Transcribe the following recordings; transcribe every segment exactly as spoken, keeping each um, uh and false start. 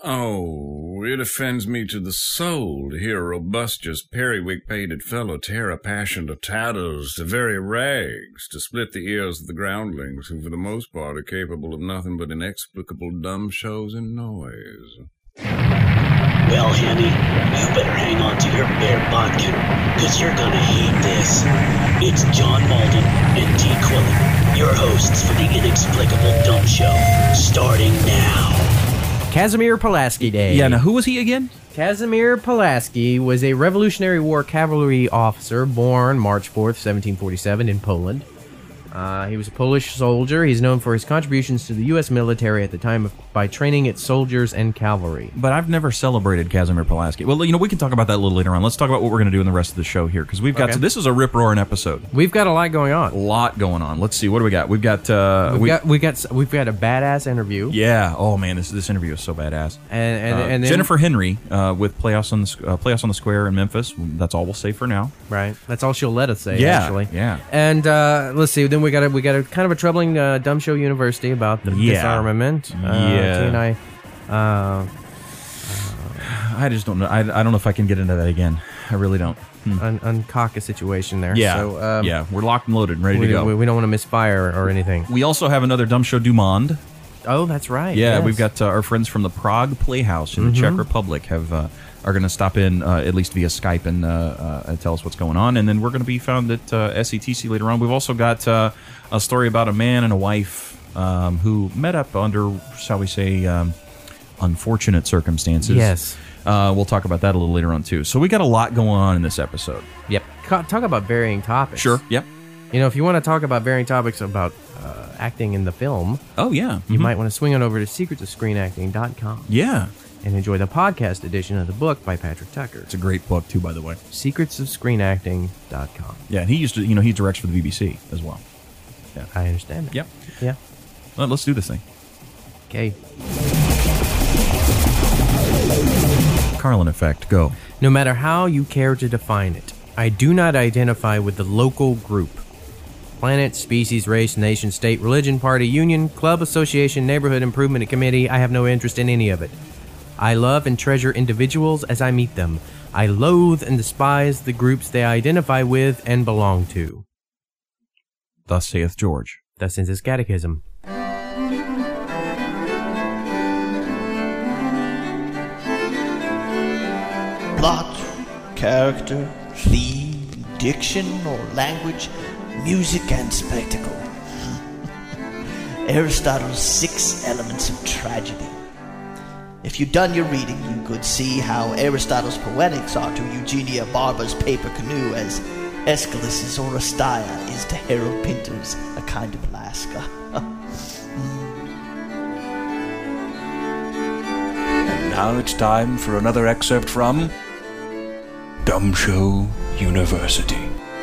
Oh, it offends me to the soul to hear a robustious, periwig-pated fellow tear a passion to tatters, to very rags, to split the ears of the groundlings, who for the most part are capable of nothing but inexplicable dumb shows and noise. Well, Henny, you better hang on to your bear bodkin, because you're gonna hate this. It's John Malden and Dee Quillen, your hosts for the Inexplicable Dumb Show, starting now. Casimir Pulaski Day. Yeah, now who was he again? Casimir Pulaski was a Revolutionary War cavalry officer born March fourth, seventeen forty-seven in Poland. Uh, he was a Polish soldier. He's known for his contributions to the U S military at the time of, by training its soldiers and cavalry. But I've never celebrated Casimir Pulaski. Well, you know, we can talk about that a little later on. Let's talk about what we're going to do in the rest of the show here, because we've got Okay. to, this is a rip-roaring episode. We've got a lot going A on. lot going on. Let's see, what do we got? We've got... Uh, We've we, got we got we've got a badass interview. Yeah, oh man, this this interview is so badass. And and, Uh, and then, Jennifer Henry uh, with Playoffs on the uh, Playoffs on the Square in Memphis. That's all we'll say for now. Right, that's all she'll let us say. Yeah, actually. yeah. And uh, let's see. Then we got a, we got a kind of a troubling uh, Dumb Show University about the Yeah. disarmament. Uh, Yeah. T and I. Uh, I just don't know. I, I don't know if I can get into that again. I really don't. Hmm. un- uncock a situation there. Yeah, So, um, yeah. We're locked and loaded and ready We, to go. we, we don't want to misfire or anything. We also have another Dumb Show du Monde. Oh, that's right. Yeah, yes. we've got uh, our friends from the Prague Playhouse in the Czech Republic have uh, are going to stop in uh, at least via Skype and, uh, uh, and tell us what's going on, and then we're going to be found at uh, S E T C later on. We've also got uh, a story about a man and a wife um, who met up under, shall we say, um, unfortunate circumstances. Yes. Uh, we'll talk about that a little later on too. So we got a lot going on in this episode. Yep. Co- Talk about varying topics. Sure. Yep. You know, if you want to talk about varying topics about uh, acting in the film, Oh yeah. you Mhm. might want to swing on over to secrets of screen acting dot com Yeah. and enjoy the podcast edition of the book by Patrick Tucker. It's a great book too, by the way. secrets of screen acting dot com. Yeah, and he used to, you know, he directs for the B B C as well. I understand that. Yep. Yeah. Well, let's do this thing. Okay. Carlin effect. Go. No matter how you care to define it, I do not identify with the local group. Planet, species, race, nation, state, religion, party, union, club, association, neighborhood improvement committee, I have no interest in any of it. I love and treasure individuals as I meet them. I loathe and despise the groups they identify with and belong to. Thus saith George. Thus ends his catechism. Plot, character, theme, diction or language, music and spectacle. Aristotle's six elements of tragedy. If you'd done your reading, you could see how Aristotle's poetics are to Eugenia Barber's paper canoe as Aeschylus's Oresteia is to Harold Pinter's A Kind of Alaska. And now it's time for another excerpt from Dumb Show University.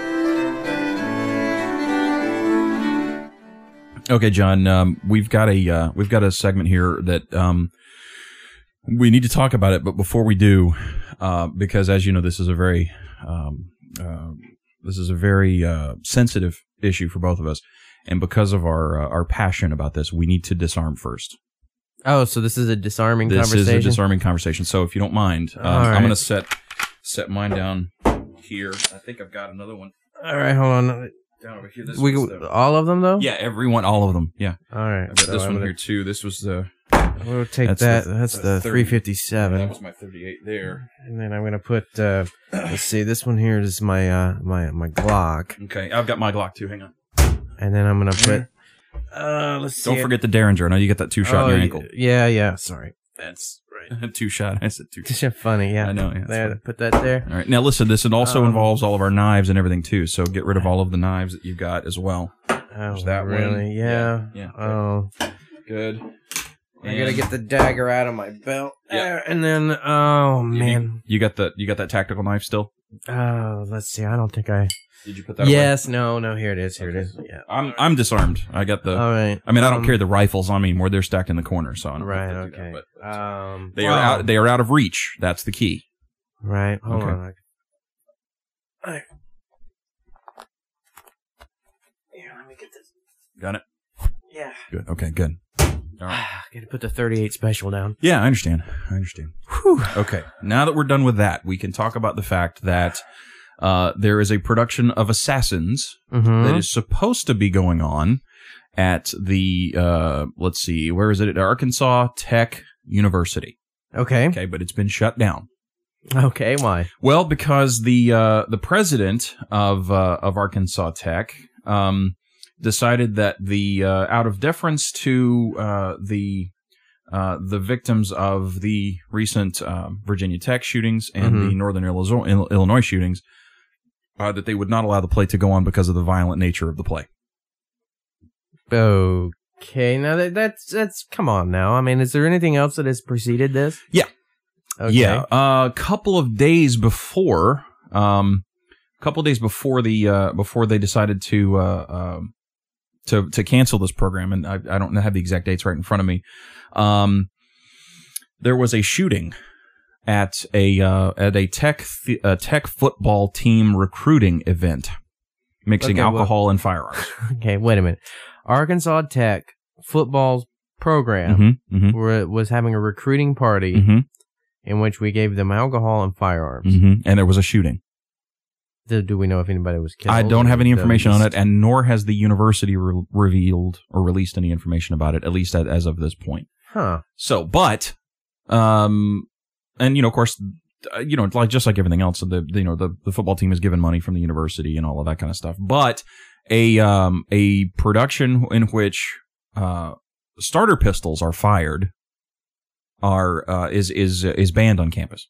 Okay, John. Um, we've got a uh, we've got a segment here that um, we need to talk about it. But before we do, uh, because as you know, this is a very um, uh, this is a very uh, sensitive issue for both of us, and because of our uh, our passion about this, we need to disarm first. Oh, so this is a disarming This conversation? is a disarming conversation. So if you don't mind, um, All right. I'm going to set set mine down here. I think I've got another one All right, hold on. down over here. This We was the, all of them though? yeah, everyone, all of them. Yeah, All right. I've got so this I'm one gonna- here too. This was the We'll take That's that. the- that's the the thirty. three fifty-seven. that was my thirty-eight there. And then I'm gonna put. Uh, let's see. This one here is my uh, my my Glock, Okay, I've got my Glock too. Hang on. and then I'm gonna put. Uh, let's see. Don't forget the Derringer. I know you got that two shot in your Oh, ankle. Yeah, yeah. Sorry. That's right. two shot. I said two. It's just funny. Yeah. I know, yeah, it's there. funny. Put that there. All right. Now listen. This also Um, involves all of our knives and everything too. So get rid of all of the knives that you've got as well. Oh, that one. really? Yeah. Yeah, yeah. Oh, Good. I gotta get the dagger out of my belt. Yeah. There, and then, oh You- man. You got the you got that tactical knife still? Oh, let's see. I don't think I. Did you put that away? Yes. No. No. Here it is. Here Okay. it is. Yeah. I'm I'm disarmed. I got the. All right. I mean, I don't Um, carry the rifles on me anymore. They're stacked in the corner, so I don't Right. have to do Okay. that, but Um. they are wow. out. They are out of reach. That's the key. Right. Hold Okay. on. I- I- Here, let me get this. Got it. Yeah. Good. Okay. Good. All right. Got to put the thirty-eight special down. Yeah, I understand. I understand. Whew. Okay, now that we're done with that, we can talk about the fact that uh, there is a production of Assassins Mhm. that is supposed to be going on at the, uh, let's see, where is it? At Arkansas Tech University. Okay. Okay, but it's been shut down. Okay, why? Well, because the uh, the president of uh, of Arkansas Tech um, decided that the uh, out of deference to uh, the uh, the victims of the recent uh, Virginia Tech shootings and Mhm. the Northern Illinois, Illinois shootings, uh, that they would not allow the play to go on because of the violent nature of the play. Okay, now that, that's that's come on now. I mean, is there anything else that has preceded this? Yeah. Okay. Yeah, uh, a couple of days before, um, a couple of days before the uh, before they decided to uh, um, to to cancel this program, and I, I don't have the exact dates right in front of me. Um, there was a shooting at a uh, at a tech th- a tech football team recruiting event, mixing Okay, well- alcohol and firearms. Okay, wait a minute. Arkansas Tech football program mm-hmm, mm-hmm, were, was having a recruiting party mm-hmm, in which we gave them alcohol and firearms. mm-hmm. And there was a shooting. Do, do we know if anybody was killed? I don't have any Or information on released? it, and nor has the university re- revealed or released any information about it, at least as, as of this point. Huh. So, but, um, and you know, of course, uh, you know, like just like everything else, the, the you know the the football team is given money from the university and all of that kind of stuff. But a um a production in which uh starter pistols are fired are uh is is is banned on campus.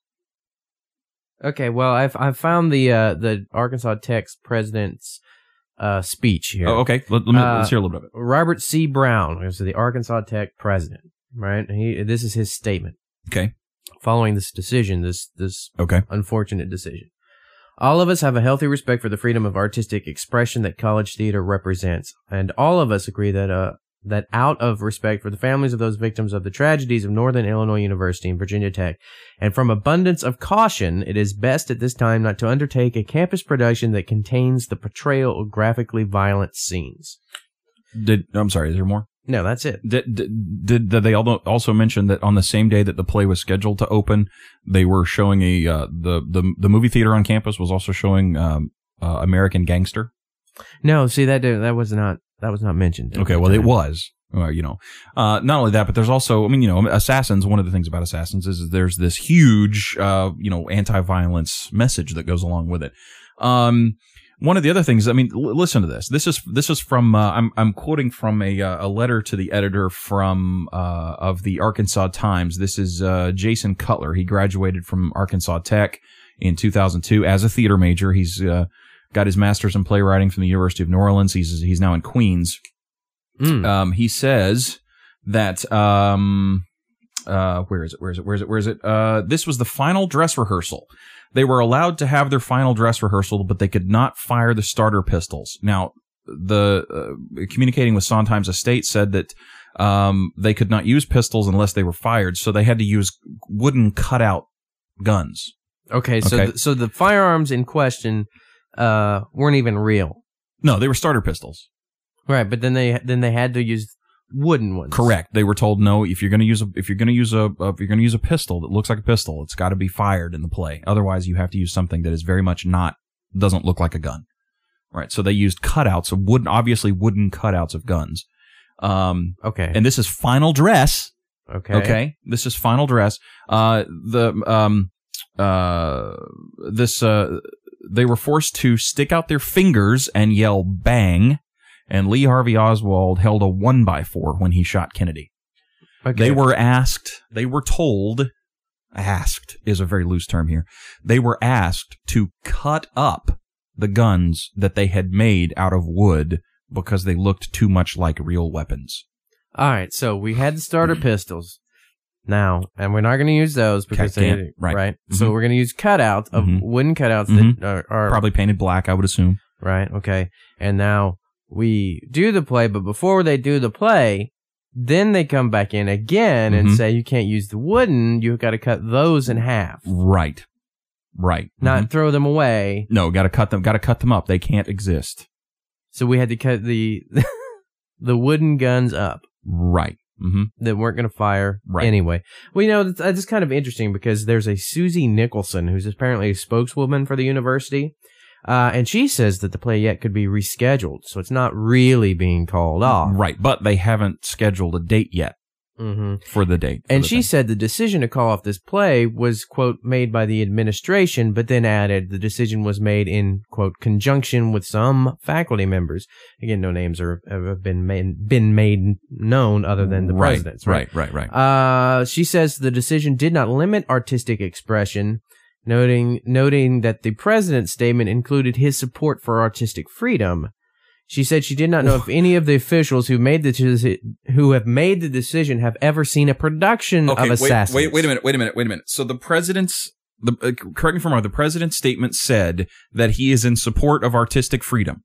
Okay, well, I've I've found the uh, the Arkansas Tech's president's uh, speech here. Oh, okay. Let, let me, Uh, let's hear a little bit of it. Robert C. Brown is the Arkansas Tech president, right? He this is his statement Okay. following this decision, this this Okay. unfortunate decision. All of us have a healthy respect for the freedom of artistic expression that college theater represents, and all of us agree that uh that out of respect for the families of those victims of the tragedies of Northern Illinois University and Virginia Tech, and from abundance of caution, it is best at this time not to undertake a campus production that contains the portrayal of graphically violent scenes. Did I'm sorry. Is there more? No, that's it. Did, did, did they al- also mention that on the same day that the play was scheduled to open, they were showing a uh, the the the movie theater on campus was also showing um, uh, American Gangster? No, see that didn't- that was not that was not mentioned. at Okay, the well, it time. was. Uh, you know, uh, not only that, but there's also, I mean, you know, Assassins. One of the things about Assassins is, is there's this huge, uh, you know, anti-violence message that goes along with it. Um, one of the other things, I mean, l- listen to this. This is this is from uh, I'm I'm quoting from a uh, a letter to the editor from uh, of the Arkansas Times. This is uh, Jason Cutler. He graduated from Arkansas Tech in two thousand two as a theater major. He's uh, got his master's in playwriting from the University of New Orleans. He's he's now in Queens. Mm. Um, he says that, um, uh, where is it? Where is it? Where is it? Where is it? Uh, this was the final dress rehearsal. They were allowed to have their final dress rehearsal, but they could not fire the starter pistols. Now, the, uh, communicating with Sondheim's estate said that, um, they could not use pistols unless they were fired, so they had to use wooden cutout guns. Okay, so Okay. th- so the firearms in question uh, weren't even real, No, they were starter pistols. right? But then they then they had to use wooden ones. Correct. They were told no. If you're going to use a if you're going to use a uh, if you're going to use a pistol that looks like a pistol, it's got to be fired in the play. Otherwise, you have to use something that is very much not doesn't look like a gun. Right. So they used cutouts of wooden, obviously wooden cutouts of guns. Um, Okay. and this is final dress. okay. Okay. This is final dress. Uh, the um uh this uh they were forced to stick out their fingers and yell bang. And Lee Harvey Oswald held a one by four when he shot Kennedy. Okay. They were asked, they were told, asked is a very loose term here. They were asked to cut up the guns that they had made out of wood because they looked too much like real weapons. All right. So we had the starter pistols now, and we're not going to use those because they can't, right. right. So Mhm. we're going to use cutouts of Mhm. wooden cutouts Mhm. that are, are Probably painted black, I would assume. right. Okay. And now we do the play, but before they do the play, then they come back in again and Mhm. say you can't use the wooden. You've got to cut those in half, Right. Right. not Mhm. throw them away. No, gotta cut them, gotta cut them up. They can't exist. So we had to cut the the wooden guns up. Right. Mm-hmm. that weren't going to fire Right. anyway. Well, you know, that's, that's kind of interesting because there's a Susie Nicholson who's apparently a spokeswoman for the university, uh, and she says that the play yet could be rescheduled, so it's not really being called off. Right, but they haven't scheduled a date yet Mm-hmm. for the date. for And the she thing. said the decision to call off this play was, quote, made by the administration, but then added the decision was made in, quote, conjunction with some faculty members. Again, no names are have been made, been made known other than the right, president's. Right, right, right. Uh, she says the decision did not limit artistic expression, noting noting that the president's statement included his support for artistic freedom. She said she did not know if any of the officials who made the deci- who have made the decision have ever seen a production Okay, of wait, Assassins. wait, wait a minute, wait a minute, wait a minute. So the president's, the uh, correct me if I'm wrong, the president's statement said that he is in support of artistic freedom.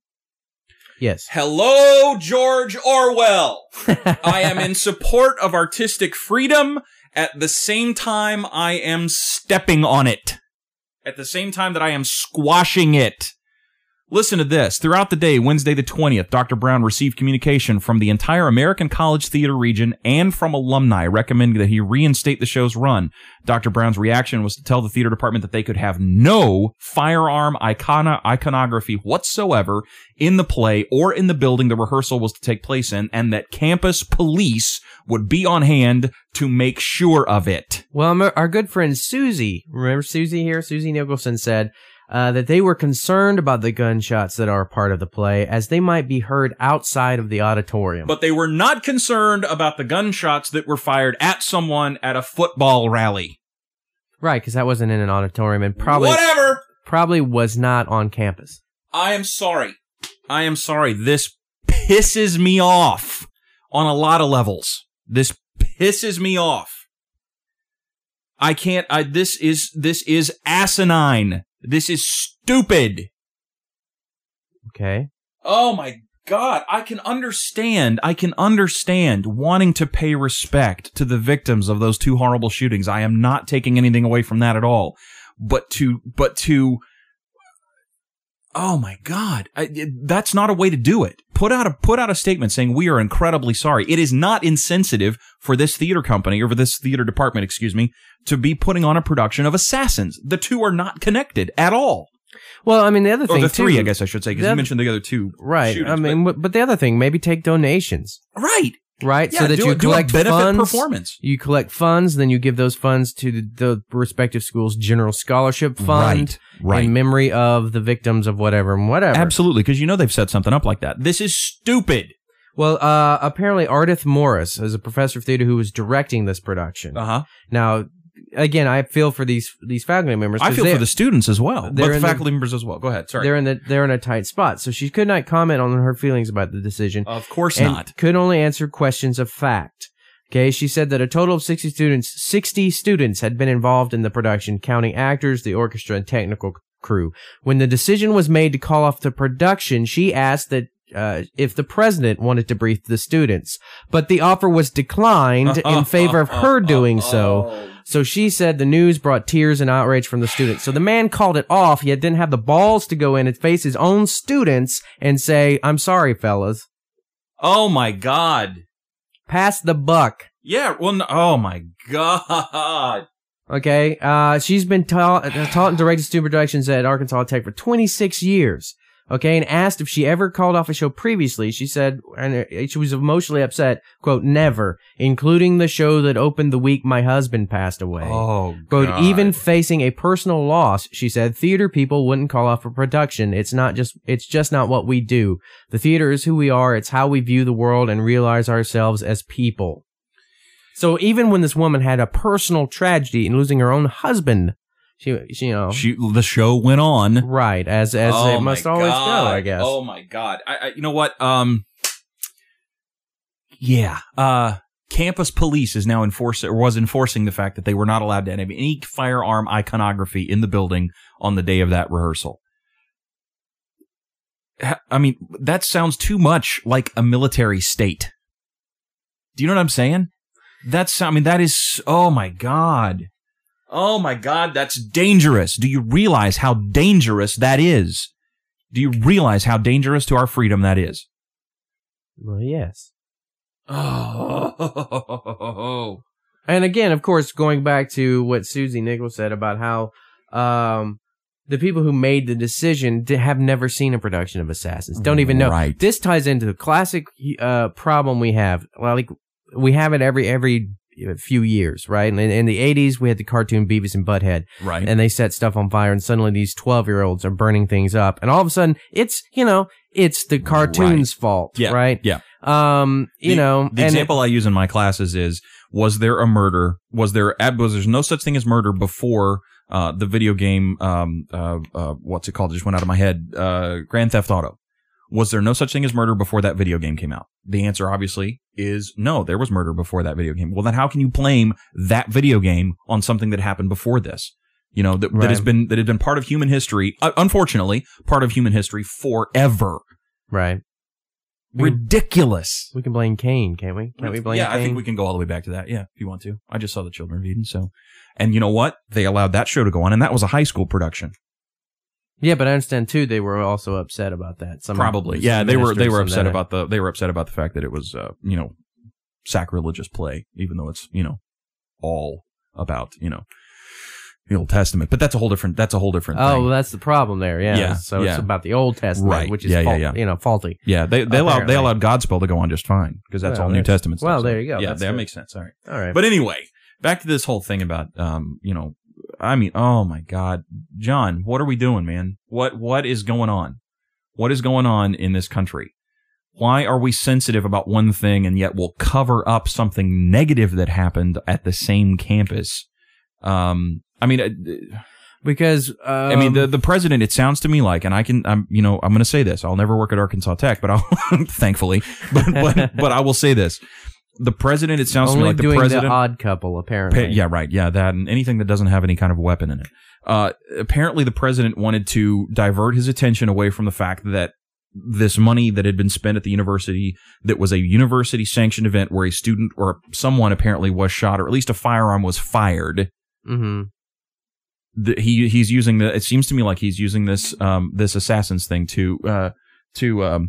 Yes. Hello, George Orwell. I am in support of artistic freedom. At the same time, I am stepping on it. At the same time that I am squashing it. Listen to this. Throughout the day, Wednesday the twentieth, Doctor Brown received communication from the entire American College Theater region and from alumni recommending that he reinstate the show's run. Doctor Brown's reaction was to tell the theater department that they could have no firearm icona- iconography whatsoever in the play or in the building the rehearsal was to take place in, and that campus police would be on hand to make sure of it. Well, our our good friend Susie, remember Susie here? Susie Nicholson said uh, that they were concerned about the gunshots that are a part of the play as they might be heard outside of the auditorium. But they were not concerned about the gunshots that were fired at someone at a football rally. Right, because that wasn't in an auditorium and probably Whatever! probably was not on campus. I am sorry. I am sorry. This pisses me off on a lot of levels. This pisses me off. I can't, I, this is, this is asinine. This is stupid. Okay. Oh my God. I can understand, I can understand wanting to pay respect to the victims of those two horrible shootings. I am not taking anything away from that at all. But to, but to, oh my God, I, it, that's not a way to do it. Put out a, put out a statement saying we are incredibly sorry. It is not insensitive for this theater company or for this theater department, excuse me, to be putting on a production of Assassins. The two are not connected at all. Well, I mean, the other Or thing, the three, too, I guess I should say, because the you other- mentioned the other two. right. shootings, I mean, but, but the other thing, maybe take donations, but- right. right? Yeah, so that do, you a- do a collect benefit funds. performance. You collect funds, then you give those funds to the, the respective school's general scholarship fund, Right, right. in memory of the victims of whatever and whatever. Absolutely, because you know they've set something up like that. This is stupid. Well, uh, apparently Ardith Morris is a professor of theater who was directing this production. Uh-huh. Now, again, I feel for these these faculty members. I 'cause feel they- for the students as well, but they're the in the- faculty members as well. Go ahead. Sorry. They're in the they're in a tight spot, so she could not comment on her feelings about the decision. Of course and not. could only answer questions of fact. Okay, she said that a total of sixty students, sixty students had been involved in the production, counting actors, the orchestra, and technical c- crew. When the decision was made to call off the production, she asked that uh, if the president wanted to brief the students, but the offer was declined in favor of her doing so. So she said the news brought tears and outrage from the students. So the man called it off, yet didn't have the balls to go in and face his own students and say, "I'm sorry, fellas. Oh my God. Pass the buck." Yeah. Well. No, oh my God. Okay, uh, she's been taught, taught and directed student productions at Arkansas Tech for twenty-six years. Okay, and asked if she ever called off a show previously. She said, and she was emotionally upset, quote, "Never, including the show that opened the week my husband passed away." Oh Quote, God. "Even facing a personal loss," she said, "theater people wouldn't call off a production. It's not just, it's just not what we do. The theater is who we are. It's how we view the world and realize ourselves as people." So even when this woman had a personal tragedy in losing her own husband, she, she you know, She, the show went on. right, as, as Oh it must my always God. go, I guess. Oh my God. I, I, you know what? Um, yeah. Uh, campus police is now enforcing, or was enforcing the fact that they were not allowed to have any firearm iconography in the building on the day of that rehearsal. Ha- I mean, that sounds too much like a military state. Do you know what I'm saying? That's, I mean, that is, oh my God. Oh my God, that's dangerous. Do you realize how dangerous that is? Do you realize how dangerous to our freedom that is? Well, yes. Oh. And again, of course, going back to what Susie Nichols said about how um, the people who made the decision to have never seen a production of Assassins, don't even know. Right. This ties into the classic uh, problem we have. Well, like we have it every every few years, right? And in, in the eighties, we had the cartoon Beavis and Butthead, Right. and they set stuff on fire, and suddenly these twelve-year-olds are burning things up, and all of a sudden, it's you know, it's the cartoon's Right. fault, Yeah. right? Yeah. Um, you the, know, the and example I use in my classes is: was there a murder? Was there? Was there's no such thing as murder before uh, the video game? Um, uh, uh, what's it called? It just went out of my head. Uh, Grand Theft Auto. Was there no such thing as murder before that video game came out? The answer, obviously, is no. There was murder before that video game. Well, then how can you blame that video game on something that happened before this? You know, that, Right. that has been that has been part of human history. Uh, unfortunately, part of human history forever. right. We can, Ridiculous. we can blame Cain, can't we? Can't we blame yeah, Cain? I think we can go all the way back to that. Yeah, if you want to. I just saw the Children of Eden. So, and you know what? They allowed that show to go on, and that was a high school production. Yeah, but I understand too. They were also upset about that. Some Probably. some Yeah, they were. They were ministers upset and that- about the. They were upset about the fact that it was, uh, you know, sacrilegious play, even though it's, you know, all about, you know, the Old Testament. But that's a whole different. That's a whole different Oh, thing. well, that's the problem there. Yeah. Yeah, So yeah. it's about the Old Testament, Right. which is Yeah, yeah, fault, yeah. you know faulty. Yeah, they they allowed Apparently. they allowed Godspell to go on just fine because that's Well, all New that's- Testament stuff. well, so, there you go. Yeah, That's that good. makes sense. All right. All right. But anyway, back to this whole thing about, um, you know, I mean, oh my God, John, what are we doing, man? What, what is going on? What is going on in this country? Why are we sensitive about one thing and yet we'll cover up something negative that happened at the same campus? Um, I mean, uh, because um, I mean, the, the president, it sounds to me like, and I can, I'm, you know, I'm going to say this. I'll never work at Arkansas Tech, but I'll, thankfully, but, but, but I will say this. The president, it sounds to me only like the doing president. the Odd Couple, apparently. Pa- yeah, right. Yeah, that and anything that doesn't have any kind of weapon in it. Uh, apparently the president wanted to divert his attention away from the fact that this money that had been spent at the university, that was a university sanctioned event where a student or someone apparently was shot, or at least a firearm was fired. Mm-hmm. The, he he's using the. It seems to me like he's using this um this assassins thing to uh to um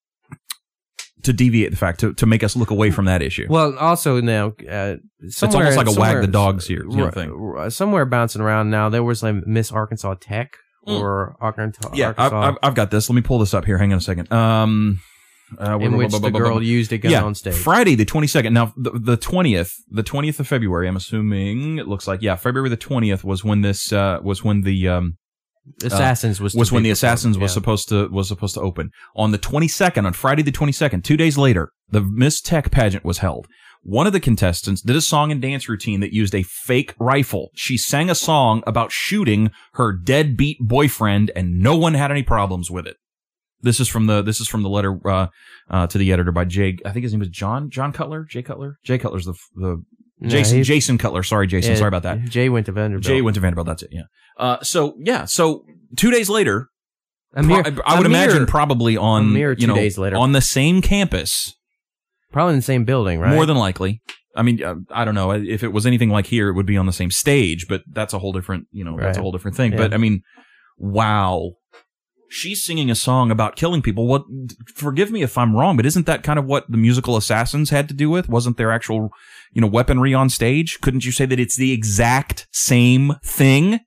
to deviate the fact to to make us look away from that issue. Well, also now, uh, It's almost like a wag the dogs here you know, r- thing. r- somewhere bouncing around now. There was like Miss Arkansas Tech or Arkansas. Yeah, I've, Arkansas, I've I've got this. Let me pull this up here. Hang on a second. Um, uh, in which the girl used a gun yeah, on stage. Friday the twenty-second. Now, the, the twentieth, the twentieth of February, I'm assuming it looks like, yeah, February the twentieth was when this, uh, was when the, um, Assassins was to was when be the Assassins performed, was yeah. supposed to, was supposed to open. On the twenty-second, on Friday the twenty-second, two days later, the Miss Tech pageant was held. One of the contestants did a song and dance routine that used a fake rifle. She sang a song about shooting her deadbeat boyfriend, and no one had any problems with it. This is from the this is from the letter uh, uh, to the editor by Jay. I think his name is John John Cutler. Jay Cutler. Jay Cutler's the the No, Jason he- Jason Cutler. Sorry, Jason. Yeah, Sorry about that. Jay went to Vanderbilt. Jay went to Vanderbilt. That's it. Yeah. Uh. So yeah. So two days later, A mere, pro- I would a imagine mere- probably on a mere two you know days later. on the same campus, probably in the same building, right? more than likely. I mean, uh, I don't know if it was anything like here, it would be on the same stage, but that's a whole different, you know, that's a Right. whole different thing. Yeah. But I mean, wow. She's singing a song about killing people. What? Forgive me if I'm wrong, but isn't that kind of what the musical Assassins had to do with? Wasn't there actual, you know, weaponry on stage? Couldn't you say that it's the exact same thing?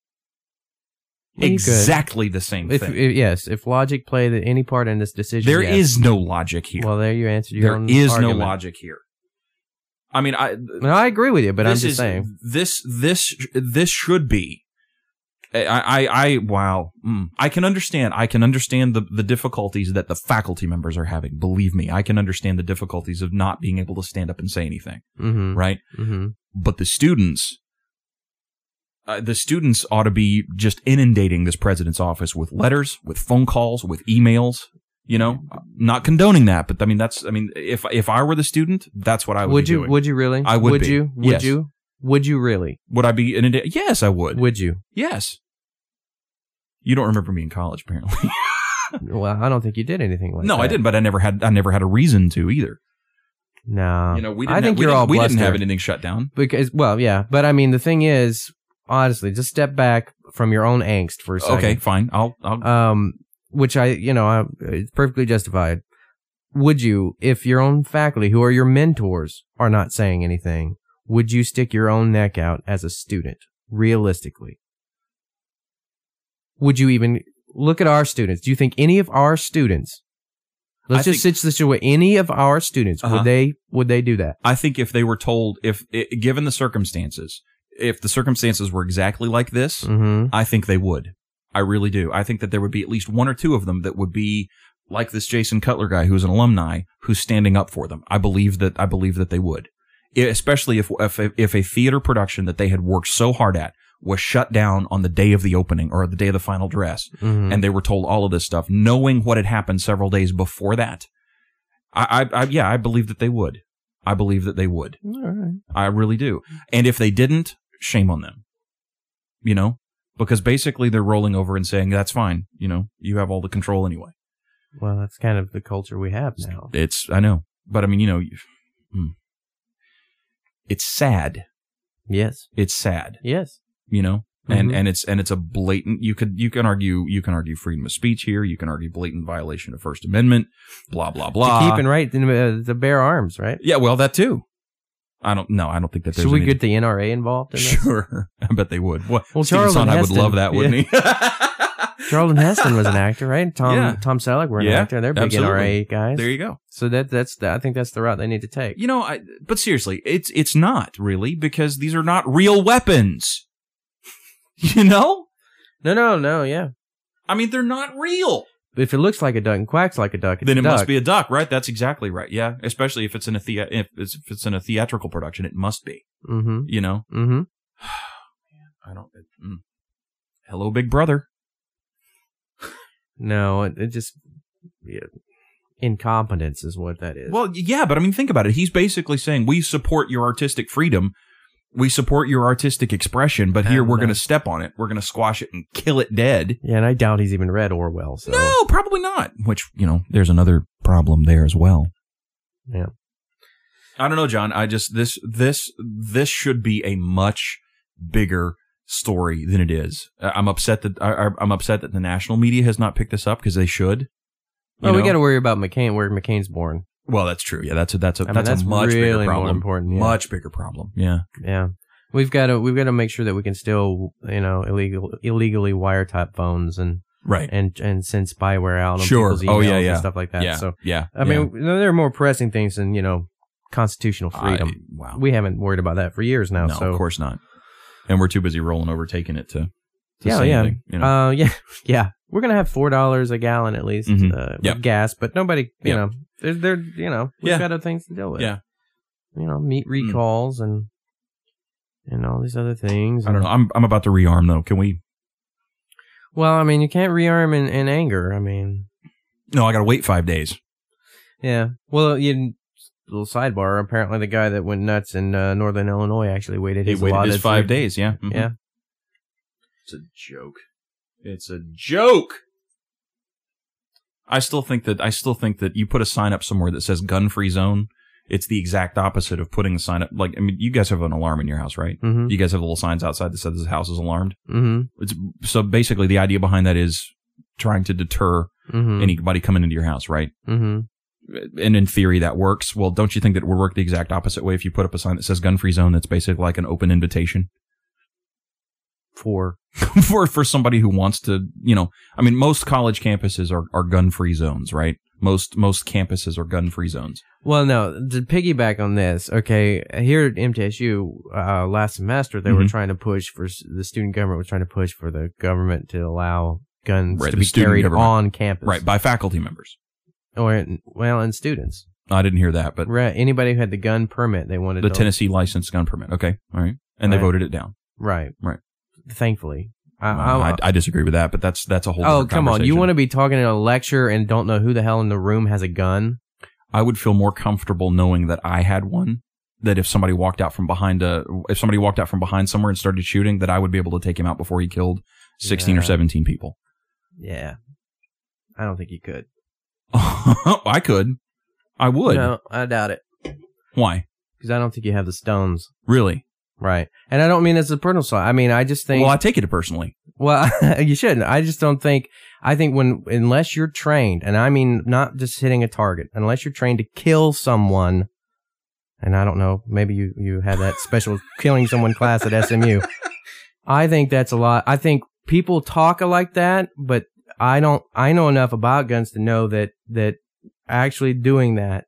Well, you could. Exactly the same If, thing. if yes, if logic played any part in this decision, There yes. is no logic here. Well, there you answered your There own is argument. no logic here. I mean, I. No, I agree with you, but I'm this just is, saying. this this this should be. I I, I wow. Mm, I can understand. I can understand the the difficulties that the faculty members are having. Believe me, I can understand the difficulties of not being able to stand up and say anything. Mm-hmm. Right. Mm-hmm. But the students. Uh, the students ought to be just inundating this president's office with letters, with phone calls, with emails. You know, not condoning that, but I mean that's. I mean, if if I were the student, that's what I would. Would be you? doing. Would you really? I would Would be. you? Would Yes. you? Would you really? Would I be inundated? Yes, I would. Would you? Yes. You don't remember me in college, apparently. Well, I don't think you did anything like no, that. I didn't, but I never had. I never had a reason to either. No, You know, we didn't. I think have, we you're didn't, all we didn't bluster. have anything shut down. Because, well, yeah, but I mean, the thing is, honestly, just step back from your own angst for a second. Okay, fine. I'll. I'll Um, which I, you know, I, it's perfectly justified. would you, if your own faculty, who are your mentors, are not saying anything, would you stick your own neck out as a student, realistically? Would you even look at our students? Do you think any of our students, let's I just think, sit this way, any of our students, uh-huh. would they would they do that? I think if they were told, if it, given the circumstances, if the circumstances were exactly like this, Mm-hmm. I think they would. I really do. I think that there would be at least one or two of them that would be like this Jason Cutler guy, who's an alumni, who's standing up for them. I believe that. I believe that they would, especially if if if a theater production that they had worked so hard at was shut down on the day of the opening or the day of the final dress, Mm-hmm. and they were told all of this stuff, knowing what had happened several days before that. I, I, I yeah, I believe that they would. I believe that they would. All right. I really do. And if they didn't, shame on them. You know, because basically they're rolling over and saying, that's fine. You know, you have all the control anyway. Well, that's kind of the culture we have now. It's, I know. But I mean, you know, hmm. it's sad. Yes. It's sad. Yes. You know, and, Mhm. and it's, and it's a blatant, you could, you can argue, you can argue freedom of speech here. You can argue blatant violation of First Amendment, blah, blah, blah. To keep and right, uh, to bear arms, right? Yeah, well, that too. I don't know. I don't think that there's Should we any- get the N R A involved in this? Sure. I bet they would. What? Well, Stephen Charlton Sondheim would Heston- love that, wouldn't yeah. he? Charlton Heston was an actor, right? Tom Yeah. Tom Selleck were an Yeah, actor. They're big absolutely. N R A guys. There you go. So that that's the, I think that's the route they need to take. You know, I, but seriously, it's it's not really, because these are not real weapons. You know? No, no, no, yeah. I mean, they're not real. But if it looks like a duck and quacks like a duck, it's Then a it duck. must be a duck, right? That's exactly right. Yeah, especially if it's in a thea- if it's, if it's in a theatrical production, it must be. Mm-hmm. You know? Mm-hmm. I don't. It, mm. Hello, Big Brother. No, it, it just yeah, incompetence is what that is. Well, yeah, but I mean, think about it. He's basically saying, we support your artistic freedom. We support your artistic expression, but here And, we're uh, going to step on it. We're going to squash it and kill it dead. yeah, and I doubt he's even read Orwell. So No, probably not. Which, you know, there's another problem there as well. yeah. I don't know, John. I just, this, this, this should be a much bigger story than it is. I- I'm upset that, I, I'm upset that the national media has not picked this up, because they should. You Oh, we know? got to worry about McCain, where McCain's born. Well, that's true. Yeah, that's a, that's a, I mean, that's, that's a much really bigger more problem. important, yeah. Much bigger problem. Yeah. Yeah, we've got to we've got to make sure that we can still, you know, illegal illegally wiretap phones and Right. and and send spyware out on Sure. people's emails Oh, yeah, yeah. and stuff like that. Yeah. So yeah. I mean, there are more pressing things than, you know, constitutional freedom. I- wow. We haven't worried about that for years now. No, so of course not. And we're too busy rolling over taking it to, to yeah, say yeah, anything, you know? uh, yeah, yeah. We're gonna have four dollars a gallon at least Mhm. uh, Yep. with gas, but nobody, you Yep. know, they're they're you know, we've Yeah. got other things to deal with. Yeah. You know, meat recalls and and all these other things. I don't know. I'm I'm about to rearm though. Can we? Well, I mean, you can't rearm in, in anger. I mean, No, I got to wait five days. yeah. Well, you little sidebar. Apparently, the guy that went nuts in uh, Northern Illinois actually waited He his waited allotted his five three- days. Yeah. Mhm. Yeah. It's a joke. It's a joke. I still think that I still think that you put a sign up somewhere that says gun free zone. It's the exact opposite of putting a sign up. Like, I mean, you guys have an alarm in your house, right? Mm-hmm. You guys have little signs outside that says this house is alarmed. Mm-hmm. It's so basically the idea behind that is trying to deter Mm-hmm. anybody coming into your house, right? Mm-hmm. And in theory, that works. Well, don't you think that it would work the exact opposite way if you put up a sign that says gun free zone? That's basically like an open invitation For for for somebody who wants to, you know. I mean, most college campuses are, are gun free zones, right? Most most campuses are gun free zones. Well, no, to piggyback on this, okay, here at M T S U, uh, last semester, they were Mhm. trying to push for, the student government was trying to push for the government to allow guns Right, to the be student carried government. on campus. Right, by faculty members. Or, in- well, and students. I didn't hear that, but Right. Anybody who had the gun permit, they wanted the to. Tennessee licensed gun permit. Okay, all right, and they Right. voted it down. Right. Right. Thankfully. I, Uh, I, I, I disagree with that, but that's that's a whole. oh, different come on. You conversation. want to be talking in a lecture and don't know who the hell in the room has a gun? I would feel more comfortable knowing that I had one. That if somebody walked out from behind a, if somebody walked out from behind somewhere and started shooting, that I would be able to take him out before he killed sixteen or Yeah. seventeen people. Yeah. I don't think you could. I could. I would. No, I doubt it. Why? Because I don't think you have the stones. Really? Right. And I don't mean as a personal side. I mean, I just think. Well, I take it personally. Well, you shouldn't. I just don't think. I think when, unless you're trained, and I mean not just hitting a target, unless you're trained to kill someone, and I don't know, maybe you, you had that special killing someone class at S M U. I think that's a lot. I think people talk like that, but I don't, I know enough about guns to know that, that actually doing that,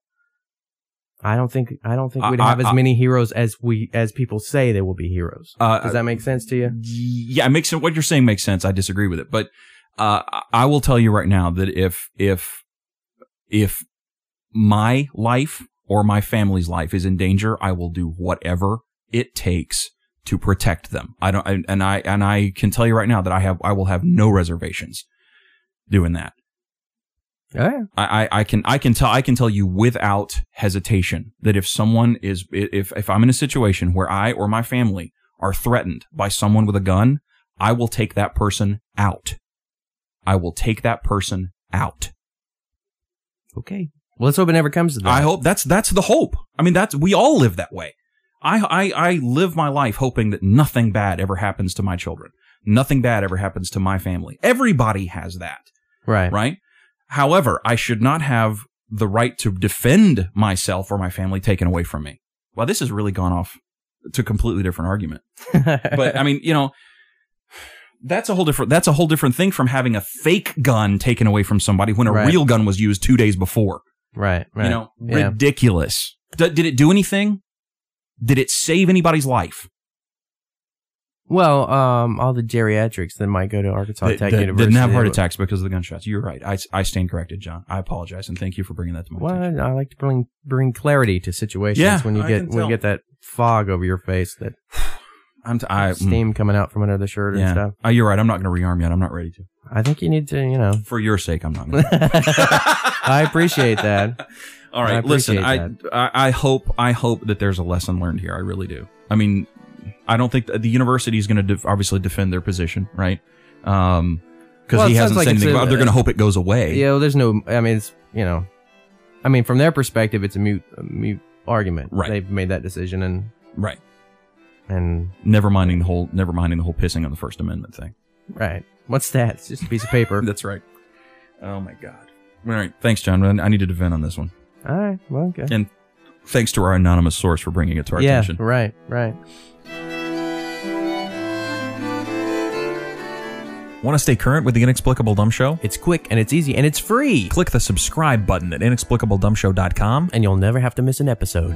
I don't think, I don't think we'd have I, I, as many heroes as we, as people say there will be heroes. Uh, Does that make sense to you? Yeah, it makes sense. What you're saying makes sense. I disagree with it, but, uh, I will tell you right now that if, if, if my life or my family's life is in danger, I will do whatever it takes to protect them. I don't, I, and I, and I can tell you right now that I have, I will have no reservations doing that. Yeah. I, I can, I can tell, I can tell you without hesitation that if someone is, if, if I'm in a situation where I or my family are threatened by someone with a gun, I will take that person out. I will take that person out. Okay. Well, let's hope it never comes to that. I hope that's, that's the hope. I mean, that's, we all live that way. I, I, I live my life hoping that nothing bad ever happens to my children. Nothing bad ever happens to my family. Everybody has that. Right. Right? However, I should not have the right to defend myself or my family taken away from me. Well, this has really gone off to a completely different argument. But I mean, you know, that's a whole different, that's a whole different thing from having a fake gun taken away from somebody when a right. real gun was used two days before. Right. Right. You know, yeah. ridiculous. D- did it do anything? Did it save anybody's life? Well, um, all the geriatrics that might go to Arkansas They, Tech they University. didn't have heart attacks because of the gunshots. You're right. I, I stand corrected, John. I apologize, and thank you for bringing that to my well, attention. I like to bring bring clarity to situations Yeah, when you I get can when you tell. get that fog over your face, that I'm t- I, steam coming out from under the shirt yeah. and stuff. Uh, you're right. I'm not going to rearm yet. I'm not ready to. I think you need to, you know. For your sake, I'm not going to. I appreciate that. All right, I listen. I, that. I I hope I hope that there's a lesson learned here. I really do. I mean, I don't think the university is going to def- obviously defend their position, right? Um, because Well, he it sounds hasn't like said it's anything. a- about it. They're going to hope it goes away. Yeah, well, there's no. I mean, it's you know, I mean, from their perspective, it's a mute, a mute argument. Right. They've made that decision, and Right. and Never minding the whole. Never minding the whole pissing on the First Amendment thing. right. What's that? It's just a piece of paper. That's right. Oh my God. All right. Thanks, John. I needed to vent on this one. All right. Well, okay. And thanks to our anonymous source for bringing it to our yeah. attention. Right. Right. Want to stay current with the Inexplicable Dumb Show? It's quick and it's easy and it's free, Click the subscribe button at inexplicable dumb show dot com. and you'll never have to miss an episode.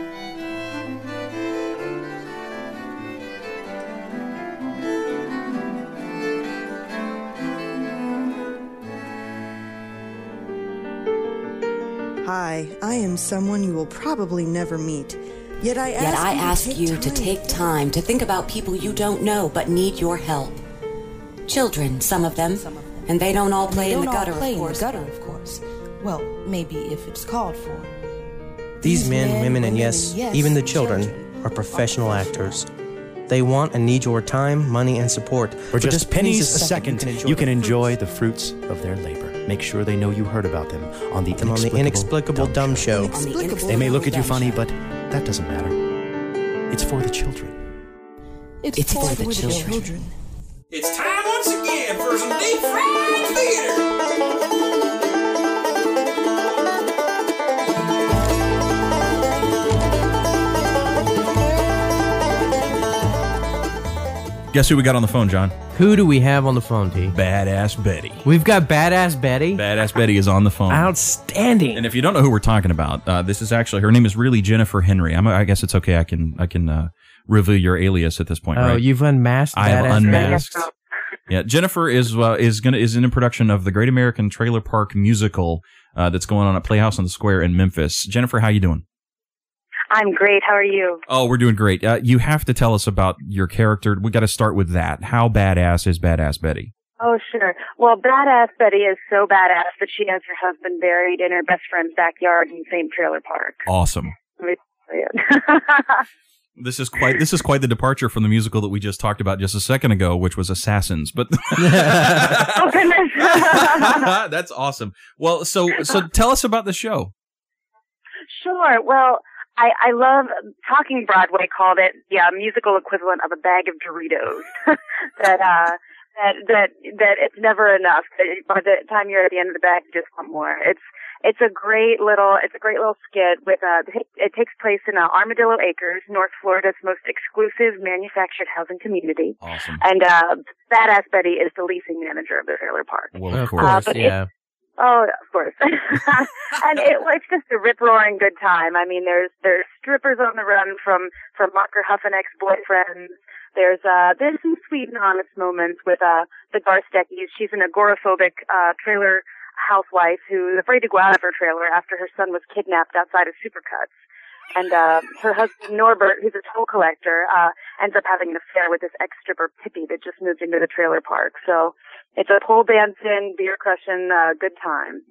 Hi, I am someone you will probably never meet. Yet I Yet ask I you ask to take you time. to take time to think about people you don't know but need your help. Children, some of them, and they don't all play They in the don't all gutter, play of in the course. gutter, of course. Well, maybe if it's called for. These men, women, and yes, even the children are professional actors. They want and need your time, money, and support. For just pennies a second, you can the enjoy the fruits of their labor. Make sure they know you heard about them on the them on Inexplicable, the Inexplicable Dumb, Show. On the Inexplicable They may look at you Dumb funny, Show. but that doesn't matter. It's for the children. It's, It's for, for the, the children. children. It's time once again for some deep fried theater. Guess who we got on the phone, John? Who do we have on the phone, T? Badass Betty. We've got Badass Betty. Badass Betty is on the phone. Outstanding. And if you don't know who we're talking about, uh, this is actually, her name is really Jennifer Henry. I'm, I guess it's okay. I can, I can, uh, reveal your alias at this point, Oh, right? you've unmasked I have Badass unmasked. Betty? Yeah, Jennifer is, uh, is gonna, is in a production of the Great American Trailer Park musical, uh, that's going on at Playhouse on the Square in Memphis. Jennifer, how you doing? I'm great. How are you? Oh, we're doing great. Uh, you have to tell us about your character. We got to start with that. How badass is Badass Betty? Oh, sure. Well, Badass Betty is so badass that she has her husband buried in her best friend's backyard in the same trailer park. Awesome. This is quite this is quite the departure from the musical that we just talked about just a second ago, which was Assassins. But oh goodness, that's awesome. Well, so so tell us about the show. Sure. Well, I, I love Talking Broadway called it the uh, musical equivalent of a bag of Doritos. that uh, that that that it's never enough. By the time you're at the end of the bag, you just want more. It's it's a great little it's a great little skit with uh it takes place in uh, Armadillo Acres, North Florida's most exclusive manufactured housing community. Awesome. And uh, Badass Betty is the leasing manager of the trailer park. Well, of Uh, course, but yeah. Oh, of course. And it, it's just a rip-roaring good time. I mean, there's there's strippers on the run from from Marker Huffin ex-boyfriends. There's uh there's some sweet and honest moments with uh the Garsteckis. She's an agoraphobic uh trailer housewife who's afraid to go out of her trailer after her son was kidnapped outside of Supercuts. And uh her husband Norbert, who's a toll collector, uh ends up having an affair with this ex-stripper Pippi that just moved into the trailer park. So it's a pole dancing, beer crushing, uh, good time.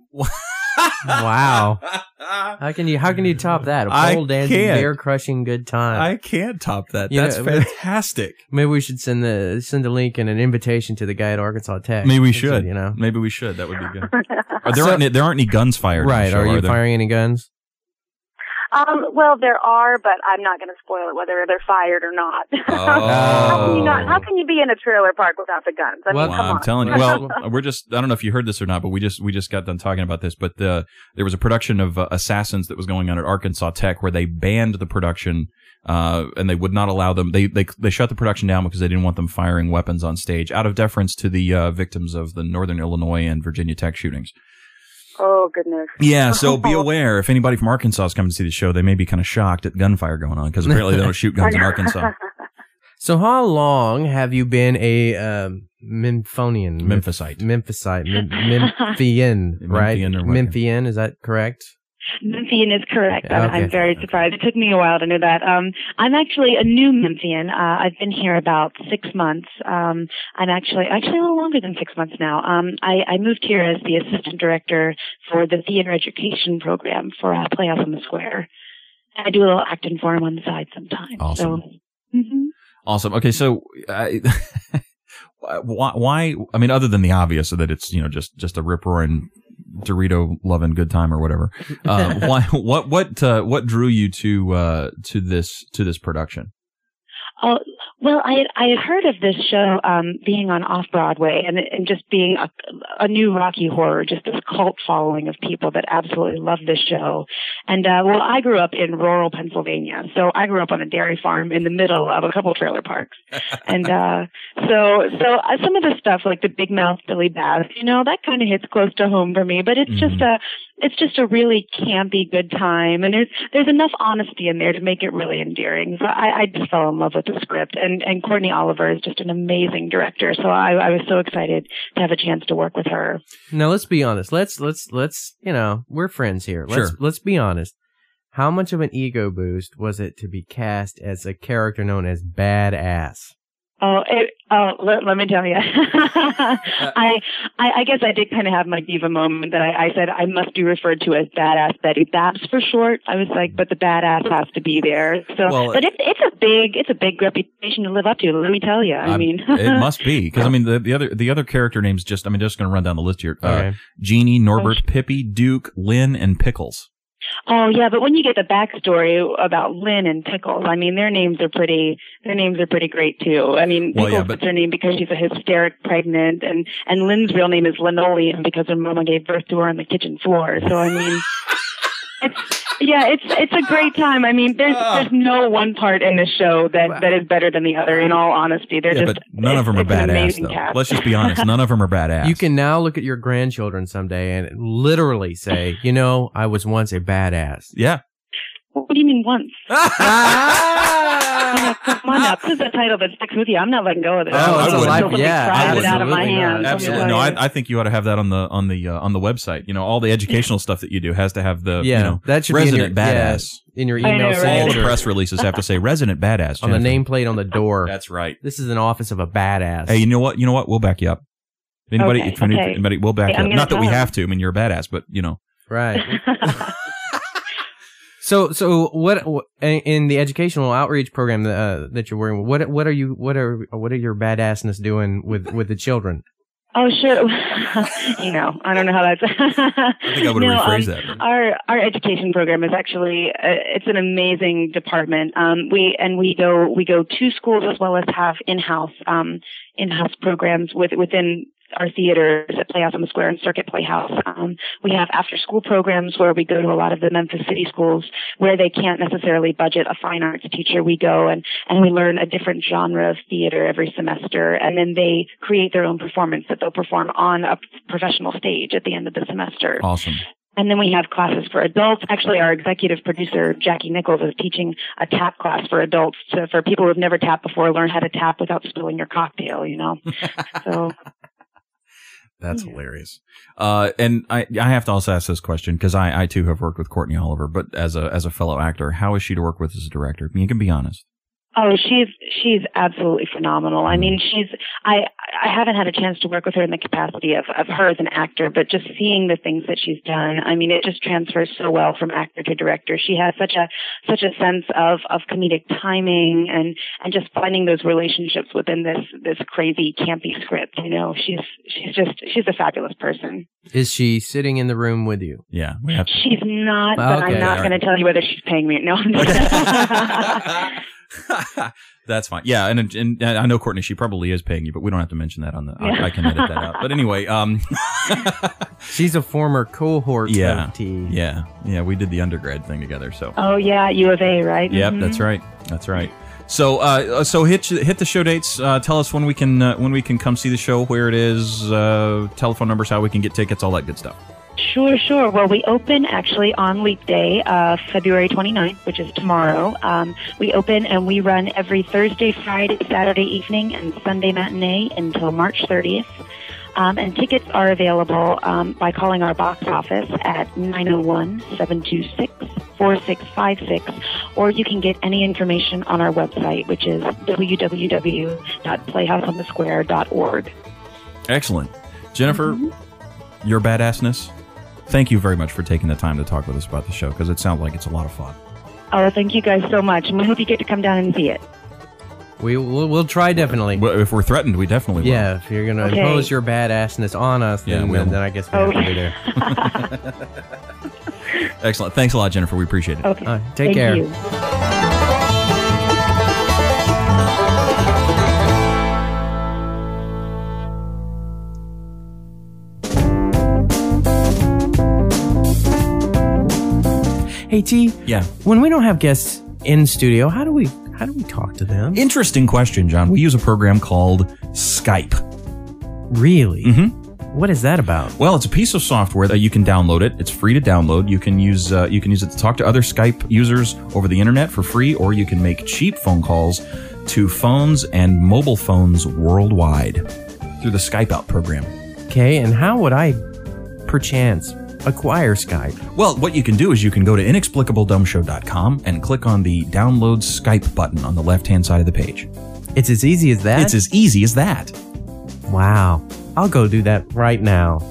Wow. How can you how can you top that? A I pole dancing, can't. bear crushing good time. I can't top that. You That's know, fantastic. Maybe we should send the send a link and an invitation to the guy at Arkansas Tech. Maybe we should. You know, maybe we should. That would be good. Are there aren't there aren't any guns fired? in the Right? show, Are you there? firing any guns? Um, well, there are, but I'm not going to spoil it whether they're fired or not. Oh. How can you not? How can you be in a trailer park without the guns? I mean, Well, come I'm on. telling you. Well, we're just, I don't know if you heard this or not, but we just, we just got done talking about this, but the, there was a production of uh, Assassins that was going on at Arkansas Tech where they banned the production, uh, and they would not allow them, they, they, they shut the production down because they didn't want them firing weapons on stage out of deference to the, uh, victims of the Northern Illinois and Virginia Tech shootings. Oh, goodness. Yeah, so be aware. If anybody from Arkansas is coming to see the show, they may be kind of shocked at gunfire going on because apparently they don't shoot guns in Arkansas. So how long have you been a um, Memphonian? Memphite. Memphite. Mem- Memphian, right? Memphian or what? Memphian, is that correct? Memphian is correct. I'm, Okay. I'm very surprised. It took me a while to know that. Um, I'm actually a new Memphian. Uh, I've been here about six months. Um, I'm actually actually a little longer than six months now. Um, I, I moved here as the assistant director for the theater education program for uh, Playhouse on the Square. I do a little acting for him on the side sometimes. Awesome. So, mhm. Awesome. Okay, so I, why, why? I mean, other than the obvious that it's you know just just a rip roaring Dorito loving good time or whatever. Uh, why? What? What? Uh, what drew you to uh, to this to this production? Oh, well, I I had heard of this show um, being on off Broadway and and just being a, a new Rocky Horror, just this cult following of people that absolutely love this show. And uh, well, I grew up in rural Pennsylvania, so I grew up on a dairy farm in the middle of a couple trailer parks. And uh, so so uh, some of the stuff like the Big Mouth Billy Bass, you know, that kind of hits close to home for me. But it's Mm-hmm. just a it's just a really campy good time, and there's there's enough honesty in there to make it really endearing. So I, I just fell in love with the script, and and Courtney Oliver is just an amazing director. So I, I was so excited to have a chance to work with her. Now let's be honest. Let's let's let's you know we're friends here. Let's Sure. let's be honest. How much of an ego boost was it to be cast as a character known as Badass? Oh, it, oh, let, let me tell you. I, I, I guess I did kind of have my diva moment that I, I said I must be referred to as Badass Betty Babs for short. I was like, but the badass has to be there. So, Well, but it's it's a big it's a big reputation to live up to. Let me tell you. I Um, mean, it must be because I mean the, the other the other character names just I mean just going to run down the list here. Uh, Okay. Jeannie, Norbert, Pippi, Duke, Lynn, and Pickles. Oh yeah, but when you get the backstory about Lynn and Pickles, I mean their names are pretty their names are pretty great too. I mean Well, Pickles yeah, but- gets her name because she's a hysteric pregnant, and and Lynn's real name is Linoleum because her mama gave birth to her on the kitchen floor. So I mean, it's yeah, it's it's a great time. I mean, there's there's no one part in this show that that is better than the other. In all honesty, they're Yeah, just but none of them are it's an badass amazing though. cast. Let's just be honest. None of them are badass. You can now look at your grandchildren someday and literally say, you know, I was once a badass. Yeah. What do you mean once? Oh, come on now. This is a title that sticks with you. I'm not letting go of this. Oh, I It's would. like I something would. crowded out of my Absolutely hands. not. Absolutely. No, I, I think you ought to have that on the on the uh, on the website. You know, all the educational stuff that you do has to have the Yeah, you know that should be in resident your- yeah, badass. in your I know, email right? All the signature. press releases have to say resident badass on the Jennifer. nameplate on the door. That's right. This is an office of a badass. Hey, you know what? You know what? We'll back you up. Anybody, Okay, if any- okay. anybody, we'll back Okay, I'm you up. gonna Not that we tell him. have to. I mean, you're a badass, but you know. Right. So, so what in the educational outreach program uh, that you're working with? What what are you what are what are your badassness doing with with the children? Oh, sure. you know, I don't know how that's. I think I would no, rephrase um, that. But... Our our education program is actually uh, it's an amazing department. Um, we and we go we go to schools as well as have in-house um, in-house programs with within our theaters at Playhouse on the Square and Circuit Playhouse. Um, we have after-school programs where we go to a lot of the Memphis City schools where they can't necessarily budget a fine arts teacher. We go and, and we learn a different genre of theater every semester, and then they create their own performance that they'll perform on a professional stage at the end of the semester. Awesome. And then we have classes for adults. Actually, our executive producer, Jackie Nichols, is teaching a tap class for adults to, for people who have never tapped before, learn how to tap without spilling your cocktail, you know? So... That's yeah. hilarious. Uh, and I, I have to also ask this question because I, I too have worked with Courtney Oliver, but as a, as a fellow actor, how is she to work with as a director? I mean, you can be honest. Oh, she's she's absolutely phenomenal. I mean, she's I I haven't had a chance to work with her in the capacity of, of her as an actor, but just seeing the things that she's done, I mean, it just transfers so well from actor to director. She has such a such a sense of, of comedic timing and, and just finding those relationships within this this crazy campy script. You know, she's she's just she's a fabulous person. Is she sitting in the room with you? Yeah, we have to. She's not, but okay, I'm not going right. to tell you whether she's paying me. No. I'm just That's fine. Yeah, and, and and I know Courtney, she probably is paying you, but we don't have to mention that on the. I, I can edit that out. But anyway, um, she's a former cohort. Yeah, of T. yeah, yeah. We did the undergrad thing together. So. Oh yeah, U of A, right? Yep, Mm-hmm. that's right. That's right. So, uh, so hit hit the show dates. Uh, tell us when we can uh, when we can come see the show, where it is, uh, telephone numbers, how we can get tickets, all that good stuff. Sure, sure. Well, we open actually on Leap Day, uh, February twenty-ninth, which is tomorrow. Um, we open and we run every Thursday, Friday, Saturday evening, and Sunday matinee until March thirtieth. Um, and tickets are available um, by calling our box office at nine oh one, seven two six, four six five six, or you can get any information on our website, which is w w w dot playhouse on the square dot org. Excellent. Jennifer, mm-hmm. your badassness. Thank you very much for taking the time to talk with us about the show, because it sounds like it's a lot of fun. Oh, thank you guys so much. And we hope you get to come down and see it. We, we'll, we'll try, definitely. Well, if we're threatened, we definitely will. Yeah, if you're going to okay. impose your badassness on us, then, yeah, we'll. then I guess we oh. have to be there. Excellent. Thanks a lot, Jennifer. We appreciate it. Okay. Uh, take thank care. You. Hey T, yeah. When we don't have guests in studio, how do we how do we talk to them? Interesting question, John. We use a program called Skype. Really? Mm-hmm. What is that about? Well, it's a piece of software that you can download it. It's free to download. You can use uh, you can use it to talk to other Skype users over the internet for free, or you can make cheap phone calls to phones and mobile phones worldwide through the Skype Out program. Okay, and how would I, perchance, acquire Skype? Well, what you can do is you can go to inexplicable dumb show dot com and click on the download Skype button on the left-hand side of the page. It's as easy as that? It's as easy as that. Wow. I'll go do that right now.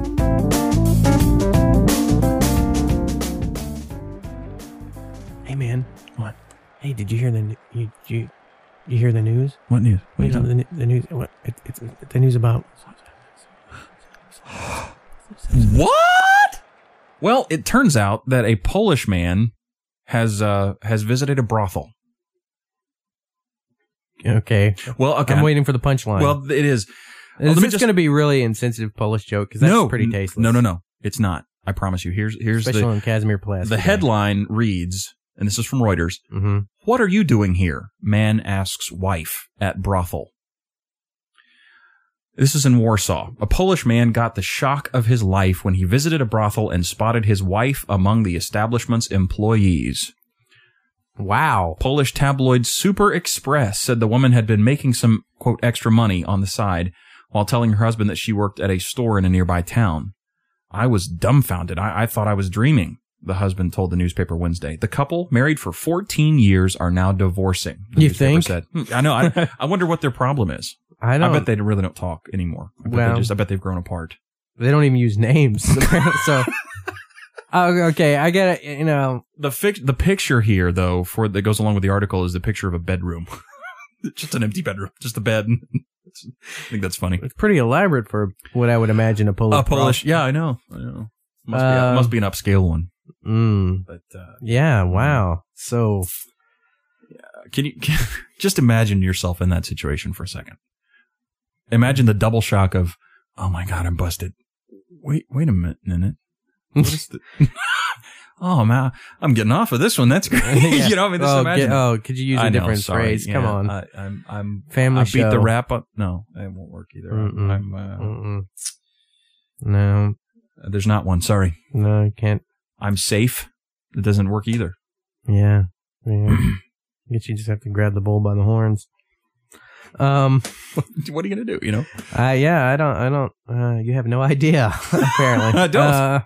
Hey, man. What? Hey, did you hear the you you you hear the news? What news? What you know, the, the news. What? It, it's the news about. What? Well, it turns out that a Polish man has uh, has visited a brothel. Okay. Well, okay. I'm waiting for the punchline. Well, it is. Is well, this just going to be really insensitive Polish joke? Because that's no, pretty tasteless. No, no, no. It's not. I promise you. Here's here's Especially the on Casimir Pulaski. The headline reads, and this is from Reuters. Mm-hmm. What are you doing here? Man asks wife at brothel. This is in Warsaw. A Polish man got the shock of his life when he visited a brothel and spotted his wife among the establishment's employees. Wow. Polish tabloid Super Express said the woman had been making some, quote, extra money on the side while telling her husband that she worked at a store in a nearby town. I was dumbfounded. I, I thought I was dreaming, the husband told the newspaper Wednesday. The couple, married for fourteen years, are now divorcing. The you newspaper think? Said. Hmm, I know. I, I wonder what their problem is. I don't. I bet they really don't talk anymore. I bet, well, they just, I bet they've grown apart. They don't even use names. So, oh, okay, I get it. You know, the fic- the picture here, though, for that goes along with the article, is the picture of a bedroom. Just an empty bedroom, just a bed. that's, I think that's funny. It's pretty elaborate for what I would imagine a Polish. A Polish, brothel. yeah, I know. I know. Must, Uh, be a, must be an upscale one. Mm, But uh, yeah, wow. So, can you can, just imagine yourself in that situation for a second? Imagine the double shock of, oh my God, I'm busted. Wait, wait a minute. What is the? Oh man, I'm getting off of this one. That's great. Yeah. You know, I mean, just oh, imagine. get, oh, could you use a I know, different sorry. phrase? Come Yeah, on. I, I'm, I'm, Family I beat show. the rap up. No, it won't work either. Mm-mm. I'm, uh, Mm-mm. No, there's not one. Sorry. no, you can't. I'm safe. It doesn't work either. Yeah, yeah. I guess you just have to grab the bull by the horns. Um, What are you gonna do? You know? uh, yeah, I don't, I don't. Uh, you have no idea. Apparently, I don't. Uh,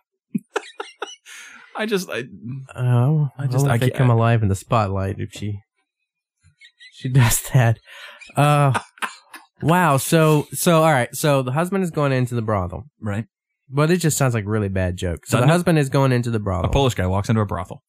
I just, I, Oh, I I just- just I if they can't- come alive in the spotlight if she she does that. Uh, wow. So so all right. So the husband is going into the brothel, right? But it just sounds like a really bad joke. So Doesn't the it? husband is going into the brothel. A Polish guy walks into a brothel.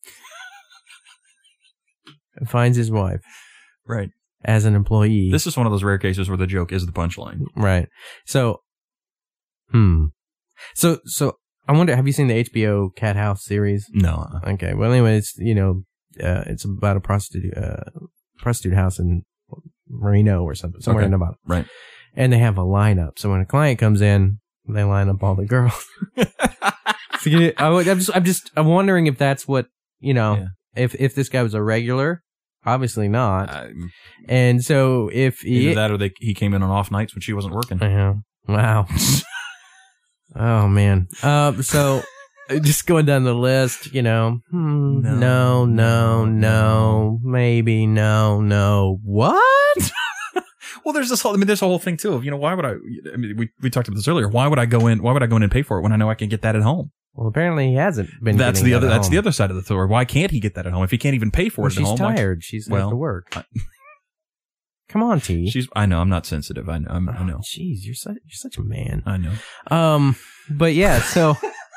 And finds his wife Right. as an employee. This is one of those rare cases where the joke is the punchline. Right. So, hmm. So so I wonder. Have you seen the H B O Cat House series? No. Okay. Well, anyway, it's you know, uh, it's about a prostitute uh, prostitute house in Reno or something, somewhere Okay. in Nevada. Right. And they have a lineup. So when a client comes in, they line up all the girls. So you- I would- I'm just, I'm just, I'm wondering if that's what you know. Yeah. If if this guy was a regular, obviously not. Um, And so if he, Either that or they, he came in on off nights when she wasn't working. yeah, wow. Oh man. Uh, so just going down the list, you know, hmm, No, no, no, no, no. maybe no, no. What? Well, there's this whole, I mean, there's a whole thing too of, you know, why would I, I mean, we, we talked about this earlier. Why would I go in, why would I go in and pay for it when I know I can get that at home? Well, apparently he hasn't been. That's getting the other, that at that's the home. other side of the story. Why can't he get that at home? If he can't even pay for Well, it at she's home. why- tired. She's well, has to work. I- Come on, T. She's, I know, I'm not sensitive. I know, I'm, I know. Jeez, you're such you're such a man. I know. Um, but yeah, so.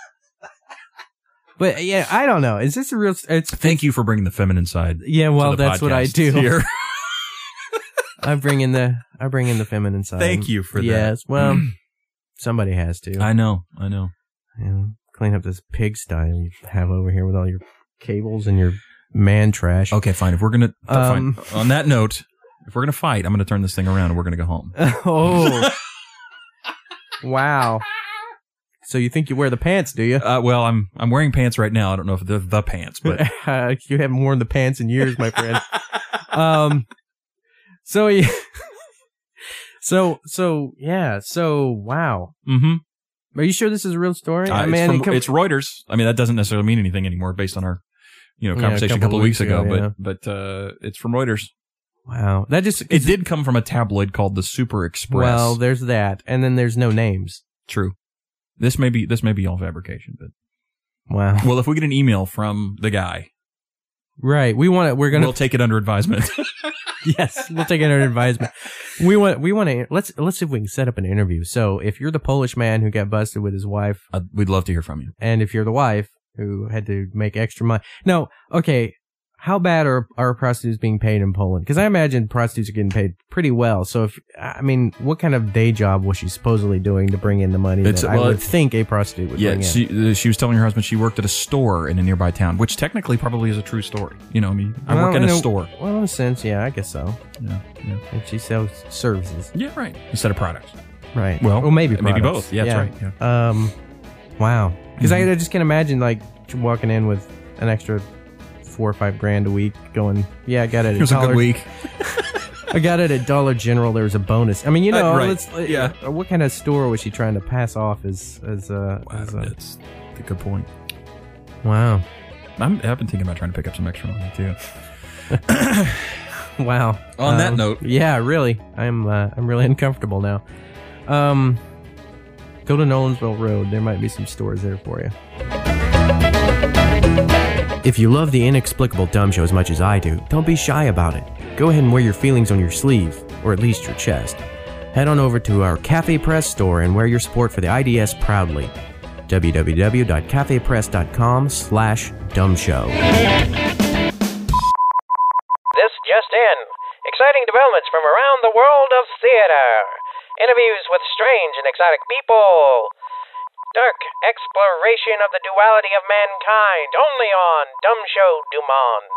But yeah, I don't know. Is this a real? It's Thank you for bringing the feminine side. yeah. Well, to the that's what I podcast do. Here. I bring in the I bring in the feminine side. Thank you for that. Yes. Well, somebody has to. I know, I know. You know, clean up this pigsty you have over here with all your cables and your man trash. Okay, fine. If we're gonna, Um, fine. On that note, if we're gonna fight, I'm gonna turn this thing around and we're gonna go home. Oh. Wow. So you think you wear the pants, do you? Uh, well, I'm I'm wearing pants right now. I don't know if they're the pants, but Uh, you haven't worn the pants in years, my friend. um. So yeah. So so yeah. So wow. mm-hmm. Are you sure this is a real story? Uh, I mean, it's, from, it come- it's Reuters. I mean, that doesn't necessarily mean anything anymore based on our, you know, Yeah, a conversation a couple couple of weeks ago. yeah. But but uh, it's from Reuters. wow. That just It did come from a tabloid called the Super Express. Well, there's that, and then there's no names. True. This may be this may be all fabrication, but Wow. well, if we get an email from the guy, Right. We want to. We're gonna. we'll take it under advisement. Yes, we'll take it under advisement. We want. We want to. Let's let's see if we can set up an interview. So if you're the Polish man who got busted with his wife, uh, we'd love to hear from you. and if you're the wife who had to make extra money, no, okay. How bad are are prostitutes being paid in Poland? Because I imagine prostitutes are getting paid pretty well. So if I mean, what kind of day job was she supposedly doing to bring in the money It's- that well, I would it- think a prostitute would Yeah, bring in? she, uh, she was telling her husband she worked at a store in a nearby town, which technically probably is a true story. You know, I mean, I Well, work in a in store. Well, in a sense, yeah, I guess so. Yeah, yeah. And she sells services. Yeah, right. Instead of products. Right. Well, well maybe maybe products. both. Yeah, that's right. Yeah. Um, wow. Because Mhm. I, I just can't imagine like walking in with an extra four or five grand a week, going, "Yeah, I got it." At It was Dollar, a good week. I got it at Dollar General. There was a bonus. I mean, you know, Uh, right. let's, uh, Yeah. What kind of store was she trying to pass off as as uh? Wow, as, uh that's a good point. wow. I'm, I've been thinking about trying to pick up some extra money too. Wow. On that Um, note, yeah, really, I'm uh, I'm really uncomfortable now. Um, go to Nolensville Road. There might be some stores there for you. If you love the Inexplicable Dumb Show as much as I do, don't be shy about it. Go ahead and wear your feelings on your sleeve, or at least your chest. Head on over to our Cafe Press store and wear your support for the I D S proudly. w w w dot cafe press dot com slash dumbshow. This just in. Exciting developments from around the world of theater. Theater. Interviews with strange and exotic people. Dark exploration of the duality of mankind. Only on Dumb Show du Monde.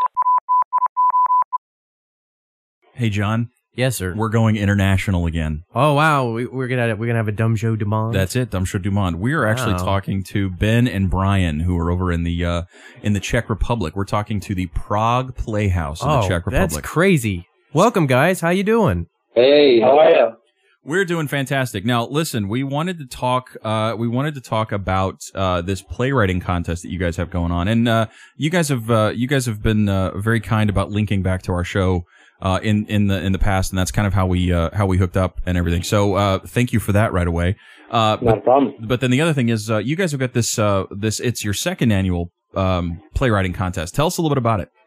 Hey, John. Yes, sir. We're going international again. Oh wow, we, we're gonna we're gonna have a Dumb Show du Monde. That's it, Dumb Show du Monde. We are actually Wow. talking to Ben and Brian, who are over in the uh, in the Czech Republic. We're talking to the Prague Playhouse in oh, the Czech Republic. that's crazy. Welcome, guys. How you doing? Hey, how are you? We're doing fantastic. Now, listen, we wanted to talk. Uh, we wanted to talk about uh, this playwriting contest that you guys have going on, and uh, you guys have uh, you guys have been uh, very kind about linking back to our show uh, in in the in the past, and that's kind of how we uh, how we hooked up and everything. So, uh, thank you for that right away. Uh, Not a problem. But then the other thing is, uh, you guys have got this uh, this. It's your second annual um, playwriting contest. Tell us a little bit about it.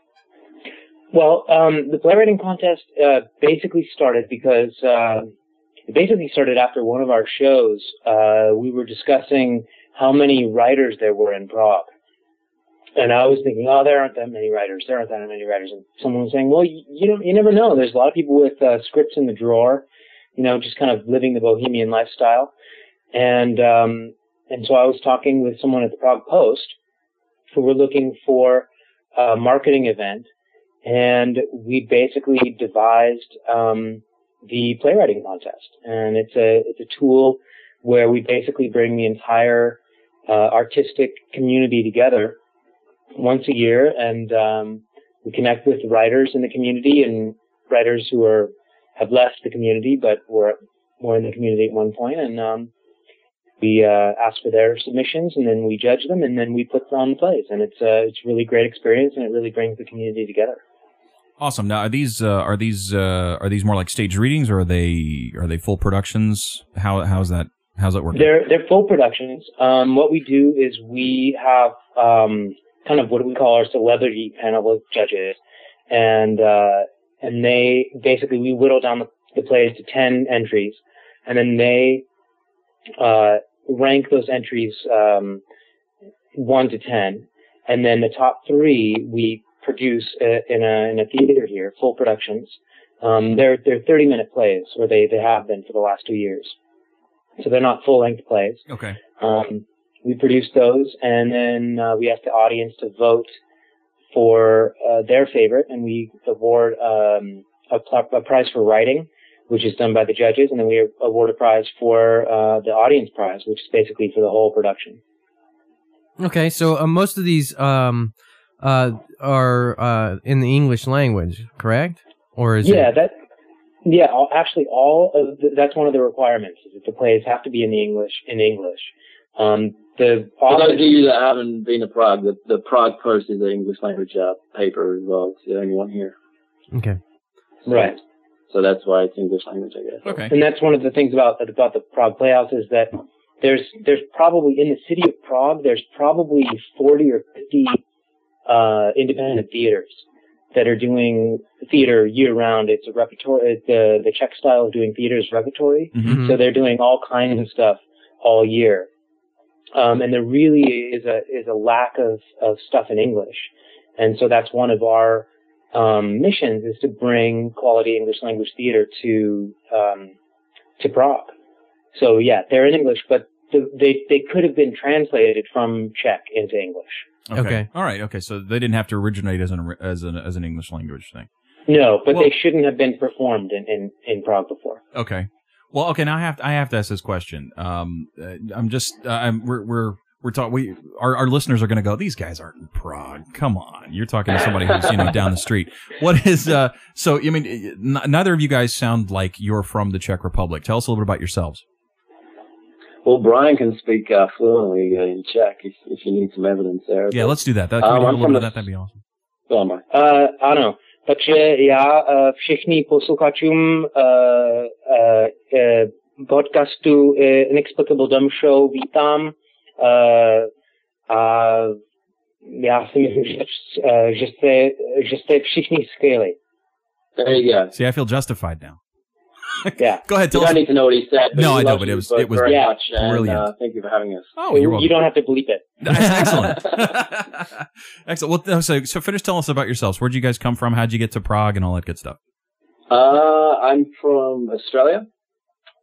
Well, um, the playwriting contest uh, basically started because uh, it basically started after one of our shows. Uh, we were discussing how many writers there were in Prague. And I was thinking, oh, there aren't that many writers. There aren't that many writers. And someone was saying, well, you, you don't, you never know. There's a lot of people with uh, scripts in the drawer, you know, just kind of living the bohemian lifestyle. And um, and so I was talking with someone at the Prague Post who were looking for a marketing event. And we basically devised um, the playwriting contest. And it's a it's a tool where we basically bring the entire uh, artistic community together once a year, and um, we connect with writers in the community and writers who are have left the community but were more in the community at one point, and um, we uh, ask for their submissions, and then we judge them, and then we put on the plays, and it's uh, it's a really great experience, and it really brings the community together. Awesome. Now, are these uh, are these uh, are these more like stage readings, or are they are they full productions? How how's that how's that working? They're they're full productions. Um, what we do is we have um, kind of what do we call our celebrity panel of judges, and uh, and they basically we whittle down the, the plays to ten entries, and then they uh, rank those entries um, one to ten, and then the top three we produce uh, in a in a theater here, full productions. Um, they're they're thirty minute plays, or they they have been for the last two years, so they're not full length plays. Okay. Um, we produce those, and then uh, we ask the audience to vote for uh, their favorite, and we award um, a, pl- a prize for writing, which is done by the judges, and then we award a prize for uh, the audience prize, which is basically for the whole production. Okay, so uh, most of these um, uh, are uh, in the English language, correct? Or is yeah, it? that yeah, all, actually, all of the, that's one of the requirements is that the plays have to be in the English in English. Um, the For those of you that haven't been to Prague, the, the Prague Post is an English language uh, paper as well. It's the only one here. Okay. So, right. So that's why it's English language, I guess. Okay. And that's one of the things about about the Prague Playhouse is that there's there's probably in the city of Prague there's probably forty or fifty uh, independent theaters that are doing theater year round. It's a repertory. The the Czech style of doing theater is repertory, Mm-hmm. so they're doing all kinds of stuff all year. Um, and there really is a is a lack of, of stuff in English, and so that's one of our um, missions is to bring quality English language theater to um, to Prague. So yeah, they're in English, but the, they they could have been translated from Czech into English. Okay. Okay. All right. Okay. So they didn't have to originate as an as an as an English language thing. No, but Well- they shouldn't have been performed in, in, in Prague before. Okay. Well, okay. Now I have to, I have to ask this question. Um, uh, I'm just uh, I'm we're we're we're talking. We our our listeners are going to go. These guys aren't in Prague. Come on, you're talking to somebody who's you know down the street. What is uh? So I mean, n- neither of you guys sound like you're from the Czech Republic. Tell us a little bit about yourselves. Well, Brian can speak uh, fluently uh, in Czech if, if you need some evidence there. Yeah, but, let's do that. that can um, we do a I'm little from bit the- of that? That'd be awesome. Go on, Brian. Uh, ano. Takže já uh, všichni posluchačům uh, uh, uh, podcastu uh, Inexplicable Dumb Show vítám. Uh, a já si myslím, že, uh, že, jste, že jste všichni skvělí. There you go. See, I feel justified now. Yeah. Go ahead. You Tell us. don't need to know what he said. But No, we I know, love but it you was- both it was very Yeah. much, and, brilliant. Uh, thank you for having us. Oh, you're welcome. You don't have to bleep it. Excellent. Excellent. Well, so so finish telling us about yourselves. Where'd you guys come from? How'd you get to Prague and all that good stuff? Uh, I'm from Australia.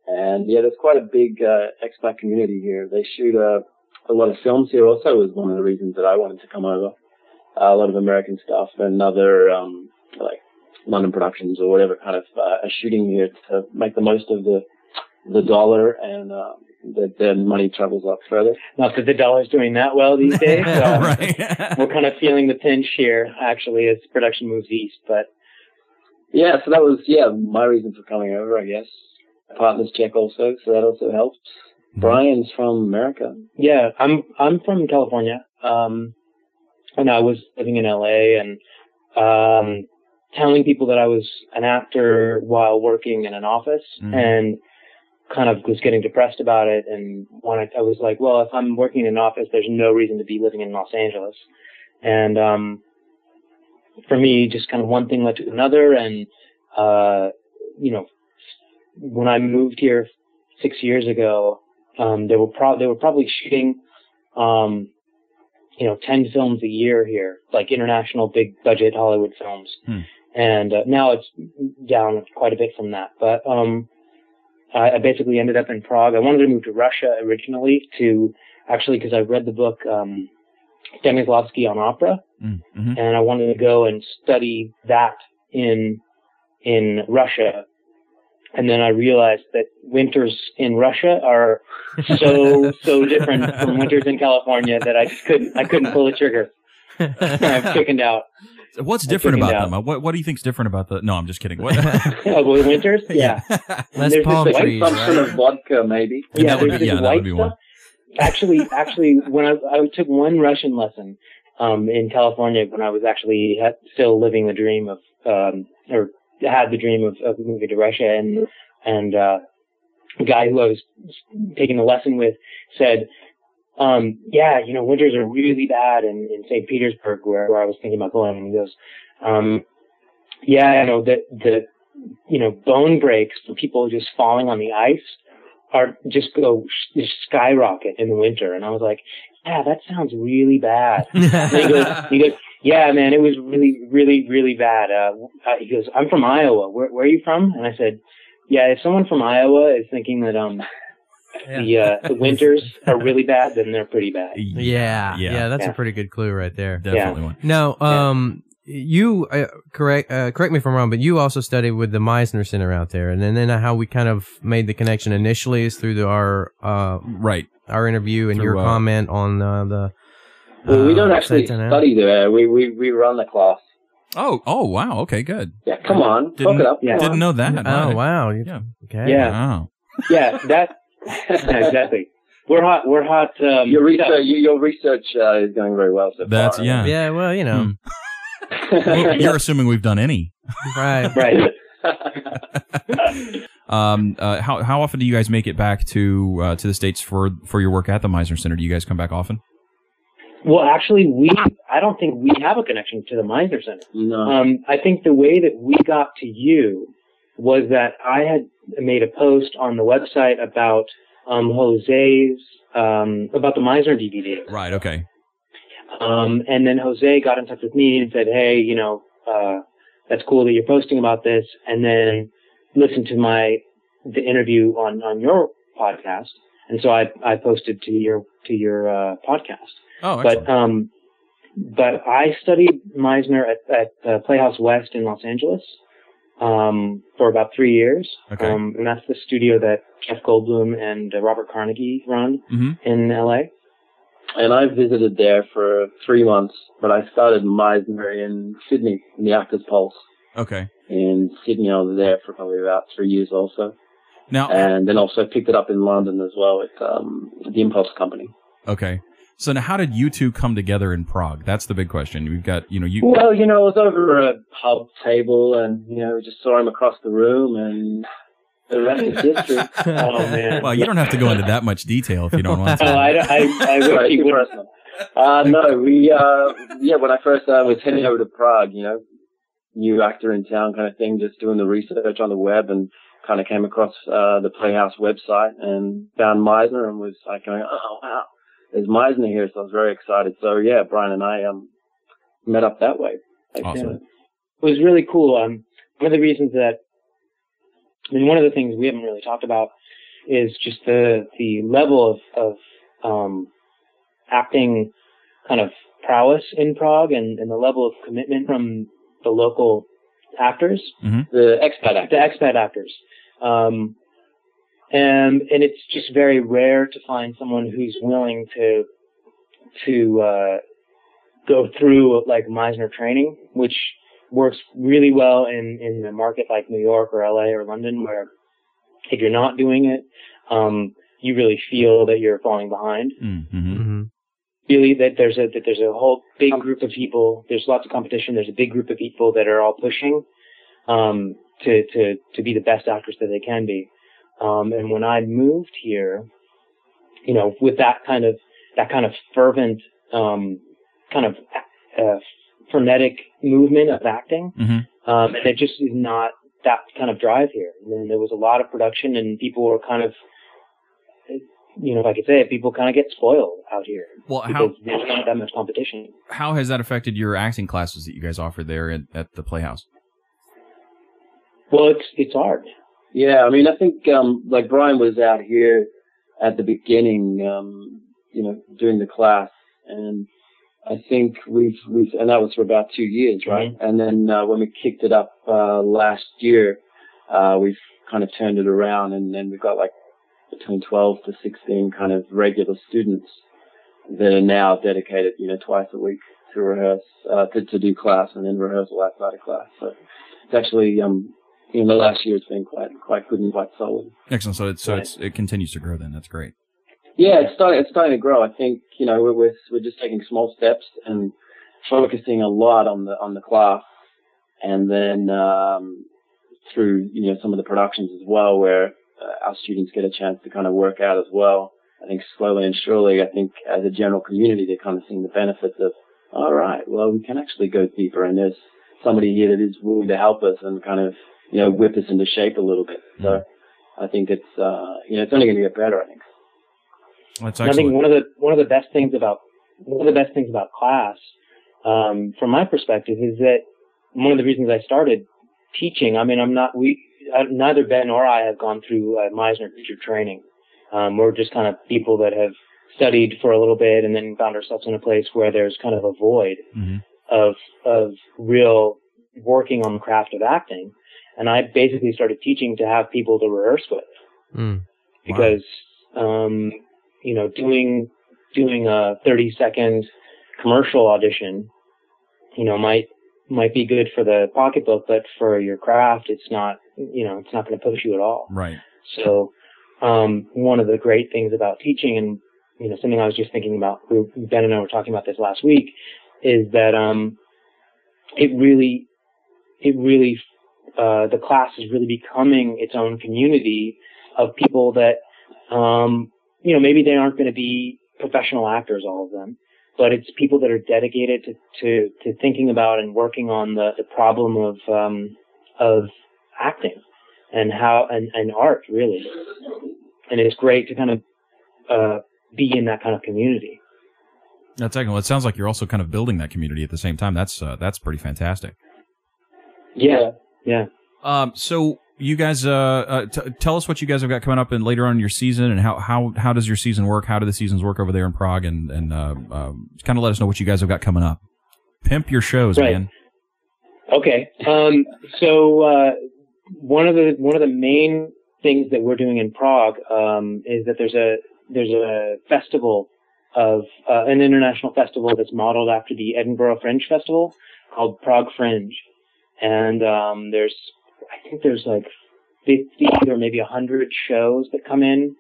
And yeah, there's quite a big uh, expat community here. They shoot uh, a lot of films here also, was one of the reasons that I wanted to come over. Uh, a lot of American stuff and other um, like London productions or whatever kind of uh, are shooting here to make the most of the the dollar and uh, that their money travels up further. Not that the dollar's doing that well these days. So Right. we're kind of feeling the pinch here, actually, as production moves east. But Yeah, so that was, yeah, my reason for coming over, I guess. Partners check also, so that also helps. Mm-hmm. Brian's from America. Yeah, I'm I'm from California, um, and I was living in L A and um, telling people that I was an actor while working in an office, mm-hmm. and kind of was getting depressed about it. And when I, I was like, well, if I'm working in an office, there's no reason to be living in Los Angeles. And um, for me, just kind of one thing led to another, and uh, you know, when I moved here six years ago. Um, they were pro- they were probably shooting, um, you know, ten films a year here, like international big budget Hollywood films. Hmm. And uh, now it's down quite a bit from that. But um, I, I basically ended up in Prague. I wanted to move to Russia originally to actually because I read the book um, Stanislavski on opera, mm-hmm. and I wanted to go and study that in in Russia. And then I realized that winters in Russia are so, so different from winters in California that I just couldn't, I couldn't pull the trigger. I've chickened out. So what's different about out. them? What, what do you think's different about the, no, I'm just kidding. What? Oh, well, winters? Yeah. Less palm this, like, trees, function right? of vodka, maybe. Yeah, that would there's be, this yeah, white that would be stuff. one. Actually, actually, when I, I took one Russian lesson, um, in California when I was actually had, still living the dream of, um, or had the dream of, of moving to Russia, and and uh, the guy who I was taking the lesson with said, um, yeah, you know, winters are really bad in, in Saint Petersburg, where, where I was thinking about going. And he goes, um, yeah, you know, the, the, you know, bone breaks for people just falling on the ice are just go just skyrocket in the winter. And I was like, yeah, that sounds really bad. And he goes, he goes, yeah, man, it was really, really, really bad. Uh, uh, he goes, I'm from Iowa. Where, where are you from? And I said, yeah, if someone from Iowa is thinking that um yeah. the uh, the winters are really bad, then they're pretty bad. Yeah, yeah, yeah that's yeah. a pretty good clue right there. Definitely yeah. one. Now, um, yeah. you uh, correct uh, correct me if I'm wrong, but you also studied with the Meisner Center out there, and then, then how we kind of made the connection initially is through the, our uh right our interview and through, your uh, comment on uh, the. Well, we don't uh, actually Sentinel. study there. We we we run the class. Oh, oh, wow. Okay, good. Yeah, come on, Didn't, talk it up. Yeah. Didn't know that. Oh Right. wow! Yeah. Okay. Yeah. Wow. Yeah, that exactly. We're hot. We're hot. Um, Your research, your research uh, is going very well so That's far. yeah. Yeah. Well, you know. Hmm. Well, you're assuming we've done any. Right. Right. Um. Uh. How how often do you guys make it back to uh, to the States for for your work at the Meisner Center? Do you guys come back often? Well, actually, we, I don't think we have a connection to the Meisner Center. No. Um, I think the way that we got to you was that I had made a post on the website about, um, Jose's, um, about the Meisner D V D. Right. Okay. Um, and then Jose got in touch with me and said, hey, you know, uh, that's cool that you're posting about this. And then listen to my, the interview on, on your podcast. And so I, I posted to your, to your, uh, podcast. Oh, excellent. But um, but I studied Meisner at, at uh, Playhouse West in Los Angeles um, for about three years. Okay. Um, and that's the studio that Jeff Goldblum and uh, Robert Carnegie run Mm-hmm. in L A. And I visited there for three months, but I started Meisner in Sydney, in the Actors Pulse. Okay. In Sydney, I was there for probably about three years also. Now. And then also picked it up in London as well at um, the Impulse Company. Okay. So now, how did you two come together in Prague? That's the big question. We've got, you know, you. Well, you know, it was over a pub table, and you know, we just saw him across the room, and the rest is history. Oh man! Well, you don't have to go into that much detail if you don't want to. Oh, I, I, I wish you would. Uh, no, we, uh, yeah, when I first uh, was heading over to Prague, you know, new actor in town kind of thing, just doing the research on the web, and kind of came across uh, the Playhouse website and found Meisner, and was like going, oh wow. There's Meisner here, so I was very excited. So yeah, Brian and I um met up that way. Awesome. It was really cool. Um, one of the reasons that I mean, one of the things we haven't really talked about is just the the level of, of um, acting kind of prowess in Prague and, and the level of commitment from the local actors, mm-hmm. the expat actors. The expat actors. Um, and and it's just very rare to find someone who's willing to to uh, go through like Meisner training, which works really well in, in a market like New York or L A or London, where if you're not doing it, um, you really feel that you're falling behind. Mm-hmm. Mm-hmm. Really, that there's a that there's a whole big group of people. There's lots of competition. There's a big group of people that are all pushing um, to to to be the best actors that they can be. Um, and when I moved here, you know, with that kind of that kind of fervent, um, kind of uh, frenetic movement of acting, mm-hmm. um, and it just is not that kind of drive here. And then there was a lot of production, and people were kind of, you know, if I could say it, people kind of get spoiled out here. Well, because how there's not that much competition. How has that affected your acting classes that you guys offer there at, at the Playhouse? Well, it's it's hard. Yeah, I mean, I think um, like Brian was out here at the beginning, um, you know, doing the class, and I think we've we've and that was for about two years, right? Mm-hmm. And then uh, when we kicked it up uh, last year, uh, we've kind of turned it around, and then we've got like between twelve to sixteen kind of regular students that are now dedicated, you know, twice a week to rehearse, uh, to, to do class and then rehearsal outside of class. So it's actually, um, you know, the last year it's been quite, quite good and quite solid. Excellent. So it's, so Right. it's, it continues to grow then. That's great. Yeah, it's starting, it's starting to grow. I think, you know, we're, we're, we're just taking small steps and focusing a lot on the, on the class. And then, um, through, you know, some of the productions as well, where uh, our students get a chance to kind of work out as well. I think slowly and surely, I think as a general community, they're kind of seeing the benefits of, all right, well, we can actually go deeper, and there's somebody here that is willing to help us and kind of, you know, whip us into shape a little bit. So mm-hmm. I think it's, uh, you know, it's only going to get better, I think. That's excellent. I think one of the, one of the best things about, one of the best things about class, um, from my perspective, is that one of the reasons I started teaching, I mean, I'm not, we, I, neither Ben or I have gone through uh, Meisner teacher training. Um, we're just kind of people that have studied for a little bit and then found ourselves in a place where there's kind of a void mm-hmm. of of real working on the craft of acting. And I basically started teaching to have people to rehearse with. Mm. Because, wow. um, you know, doing doing a thirty second commercial audition, you know, might might be good for the pocketbook, but for your craft, it's not, you know, it's not going to push you at all. Right. So, um, one of the great things about teaching, and, you know, something I was just thinking about, we, Ben and I were talking about this last week, is that, um, it really, it really, uh, the class is really becoming its own community of people that, um, you know, maybe they aren't going to be professional actors, all of them, but it's people that are dedicated to, to, to thinking about and working on the, the problem of, um, of acting and how, and, and art, really. And it's great to kind of, uh, be in that kind of community. That's excellent. It sounds like you're also kind of building that community at the same time. That's, uh, that's pretty fantastic. Yeah. Yeah. Um, so you guys, uh, uh t- tell us what you guys have got coming up and later on in your season, and how, how, how does your season work? How do the seasons work over there in Prague? And, and, uh, uh kind of let us know what you guys have got coming up. Pimp your shows, right. man. Okay. Um, so, uh, one of the, one of the main things that we're doing in Prague, um, is that there's a, there's a festival of, uh, an international festival that's modeled after the Edinburgh Fringe Festival called Prague Fringe. And, um, there's, I think there's like fifty or maybe a hundred shows that come in.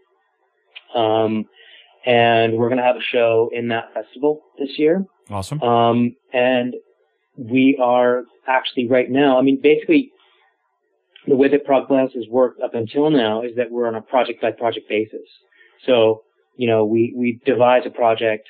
Um, and we're going to have a show in that festival this year. Awesome. Um, and we are actually right now, I mean, basically, the way that Prague Playhouse has worked up until now is that we're on a project-by-project basis. So, you know, we, we devise a project.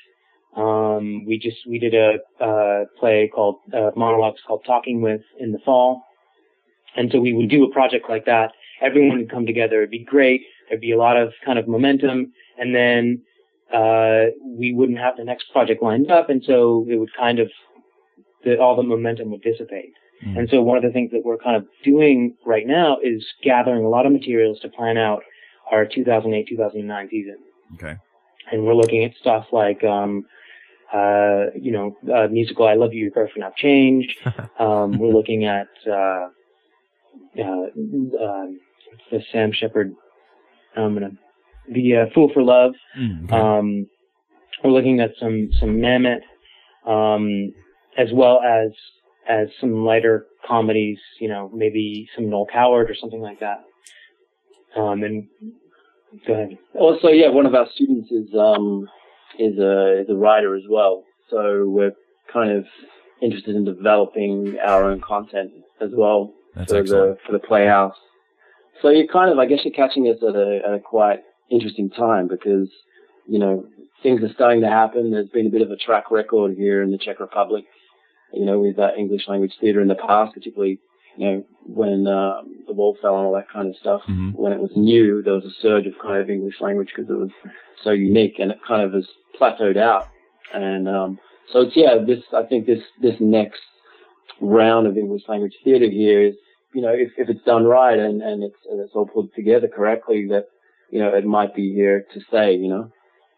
Um, we just, we did a, uh, play called, uh, monologues called Talking With in the fall. And so we would do a project like that. Everyone would come together. It'd be great. There'd be a lot of kind of momentum. And then, uh, we wouldn't have the next project lined up. And so it would kind of, the, all the momentum would dissipate. Mm. And so one of the things that we're kind of doing right now is gathering a lot of materials to plan out our two thousand eight, two thousand nine season. Okay. And we're looking at stuff like, um, uh, you know, uh, musical I Love You, Your Girlfriend I've Changed. um, we're looking at, uh, uh, uh, the Sam Shepard, I'm gonna, the, uh, Fool for Love. Mm, okay. Um, we're looking at some, some Mamet, um, as well as, as some lighter comedies, you know, maybe some Noel Coward or something like that. Um, and go ahead. Also, yeah, one of our students is um is a is a writer as well. So we're kind of interested in developing our own content as well That's for excellent. the for the Playhouse. So you're kind of, I guess, you're catching us at a at a quite interesting time because you know things are starting to happen. There's been a bit of a track record here in the Czech Republic, you know, with uh, English language theatre in the past, particularly. You know, when um, the wall fell and all that kind of stuff, mm-hmm. when it was new, there was a surge of kind of English language because it was so unique, and it kind of has plateaued out. And um, so it's, yeah, this, I think this, this next round of English language theatre here is, you know, if, if it's done right and, and it's, and it's all put together correctly, that, you know, it might be here to stay, you know.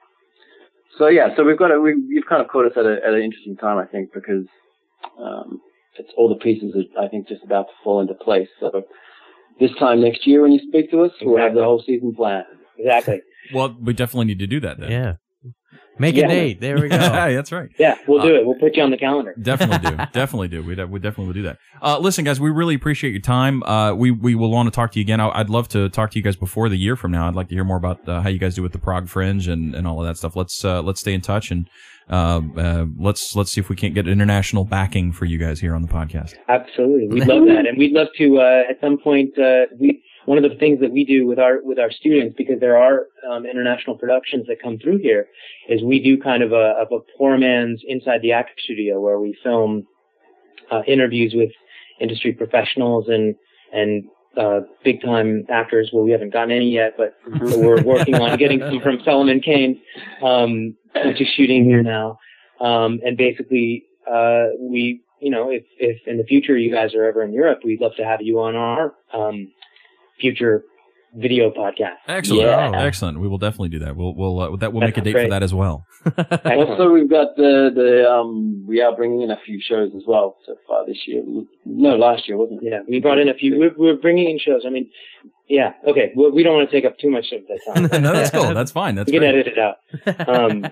So yeah, so we've got a, we, you've kind of caught us at, a, at an interesting time, I think, because, um, it's all the pieces are, I think, just about to fall into place. So this time next year when you speak to us, exactly. we'll have the whole season planned. Exactly. Well, we definitely need to do that then. Yeah. Make yeah. a date. There we go. Yeah, that's right. Yeah, we'll do uh, it. We'll put you on the calendar. Definitely do. Definitely do. We we definitely will do that. Uh, listen, guys, we really appreciate your time. Uh, we we will want to talk to you again. I, I'd love to talk to you guys before the year from now. I'd like to hear more about uh, how you guys do with the Prague Fringe and, and all of that stuff. Let's uh, let's stay in touch and uh, uh, let's let's see if we can't get international backing for you guys here on the podcast. Absolutely, we'd love that, and we'd love to uh, at some point. Uh, we one of the things that we do with our with our students, because there are um, international productions that come through here, is we do kind of a, of a poor man's Inside the Actor Studio, where we film uh, interviews with industry professionals and and uh, big time actors. Well, we haven't gotten any yet, but we're working on getting some from Solomon Kane, um, which is shooting here now. Um, and basically, uh, we, you know, if if in the future you guys are ever in Europe, we'd love to have you on our um, future video podcast. Excellent, yeah. excellent. We will definitely do that. We'll we'll uh, that we'll make a date great. for that as well. Also, we've got the the um we are bringing in a few shows as well so far this year. No, last year wasn't it? Yeah, we brought in a few. We're, we're bringing in shows. I mean, yeah, okay. Well, we don't want to take up too much of the time. No, that's cool. That's fine. That's we can great. edit it out. Um,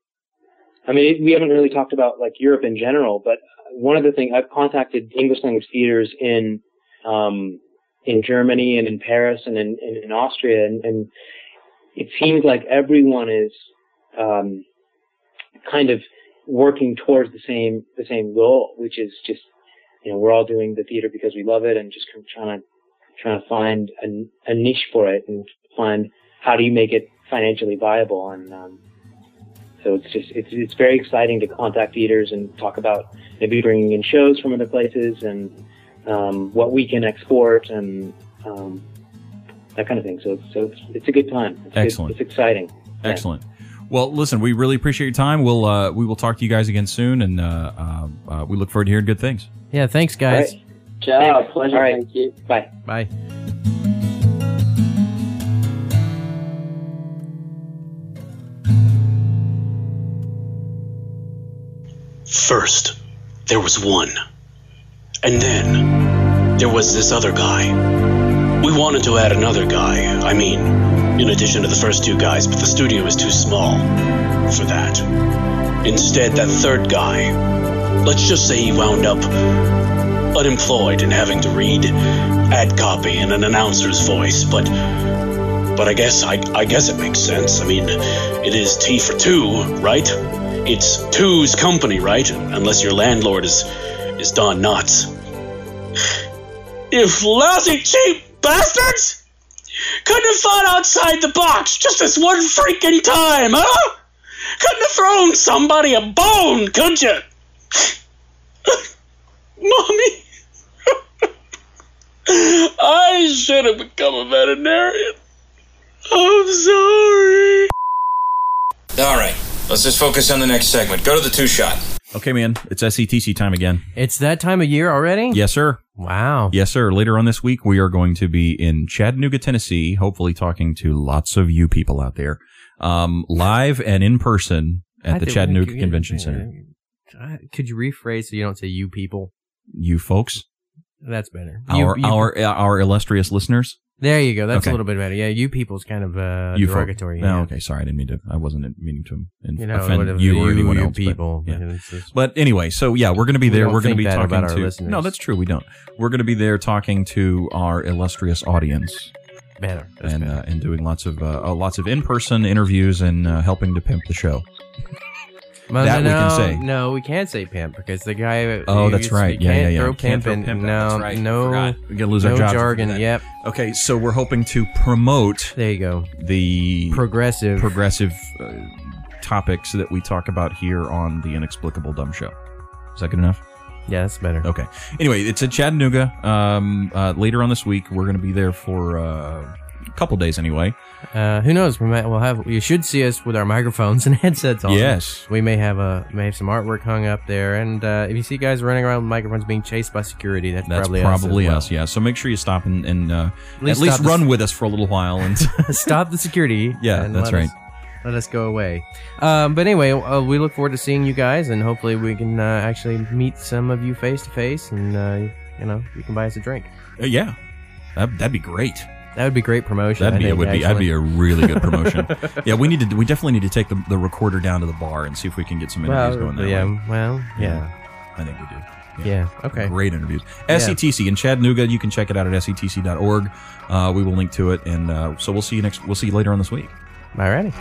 I mean, it, we haven't really talked about like Europe in general, but one of the things I've contacted English language theaters in um in Germany and in Paris and in in, in Austria, and, and it seems like everyone is um kind of working towards the same the same goal, which is just, you know, we're all doing the theater because we love it, and just kind of trying to trying to find a, a niche for it and find how do you make it financially viable. And um, so it's just it's it's very exciting to contact theaters and talk about maybe bringing in shows from other places and um, what we can export and um, that kind of thing. So so it's it's a good time. It's Excellent. Good, it's exciting. Excellent. Well, listen, we really appreciate your time. We'll uh, we will talk to you guys again soon, and uh, uh, uh, we look forward to hearing good things. Yeah, thanks, guys. All right. Ciao. Thanks. Pleasure. All right. Thank you. Bye. Bye. First, there was one. And then, there was this other guy. We wanted to add another guy, I mean, in addition to the first two guys, but the studio is too small for that. Instead, that third guy, let's just say he wound up unemployed and having to read ad copy in an announcer's voice, but but I guess I, I guess it makes sense. I mean, it is T for two, right? It's two's company, right? Unless your landlord is is Don Knotts. You lousy cheap bastards! Couldn't have thought outside the box just this one freaking time, huh? Couldn't have thrown somebody a bone, could you? Mommy, I should have become a veterinarian. I'm sorry. All right, let's just focus on the next segment. Go to the two shot. Okay, man, it's S C T C time again. It's that time of year already? Yes, sir. Wow. Yes, sir. Later on this week, we are going to be in Chattanooga, Tennessee, hopefully talking to lots of you people out there, um, live and in person at I the think- Chattanooga could- Convention Center. Could you rephrase so you don't say you people? You folks, That's better. You- our you- our our illustrious listeners. There you go. That's Okay. a little bit better. Yeah, you people's kind of uh, You folk. derogatory. No, yeah. okay, sorry, I didn't mean to. I wasn't meaning to in- You know, offend whatever, you or you- anyone you else. but, people. yeah. It's just- But anyway, so yeah, we're going to be We there. don't We're going to think be that talking about our to. listeners. No, that's true. We don't. We're going to be there talking to our illustrious audience. Better. That's and better. uh, and doing lots of uh, uh, lots of in person interviews and uh, helping to pimp the show. Well, that no, we can say. No, we can't say pimp because the guy. Oh, you- that's you right. can't Yeah, yeah, yeah. Throw Can't pimp throw in. pimp out. No, That's right. no. Forgot. We're gonna lose no our jobs if we do jargon. that. Yep. Okay, so we're hoping to promote. There you go. The progressive progressive uh, topics that we talk about here on the Inexplicable Dumb Show. Is that good enough? Yeah, that's better. Okay. Anyway, it's in Chattanooga. Um, uh, later on this week, we're going to be there for uh, a couple days anyway. Uh, who knows? We might. We'll have. You should see us with our microphones and headsets on. Yes. We may have a may have some artwork hung up there, and uh, if you see guys running around with microphones being chased by security, that's, That's probably, probably us. us, yeah. So make sure you stop and, and uh, at least least stop the run s- with us for a little while and Stop the security. Yeah, and that's let right. Us, let us go away. Um, but anyway, uh, we look forward to seeing you guys, and hopefully we can uh, actually meet some of you face to face, and uh, you know, you can buy us a drink. Uh, yeah, that, that'd be great. That would be great promotion. That'd I be think, it would be that'd actually. be a really good promotion. Yeah, we need to we definitely need to take the, the recorder down to the bar and see if we can get some interviews Well, going that yeah, way. well, yeah. I think we do. Yeah, okay. Great interviews. Yeah. S C T C in Chattanooga. You can check it out at S C T C dot org. Uh, we will link to it, and uh, so we'll see you next. We'll see you later on this week. Alrighty.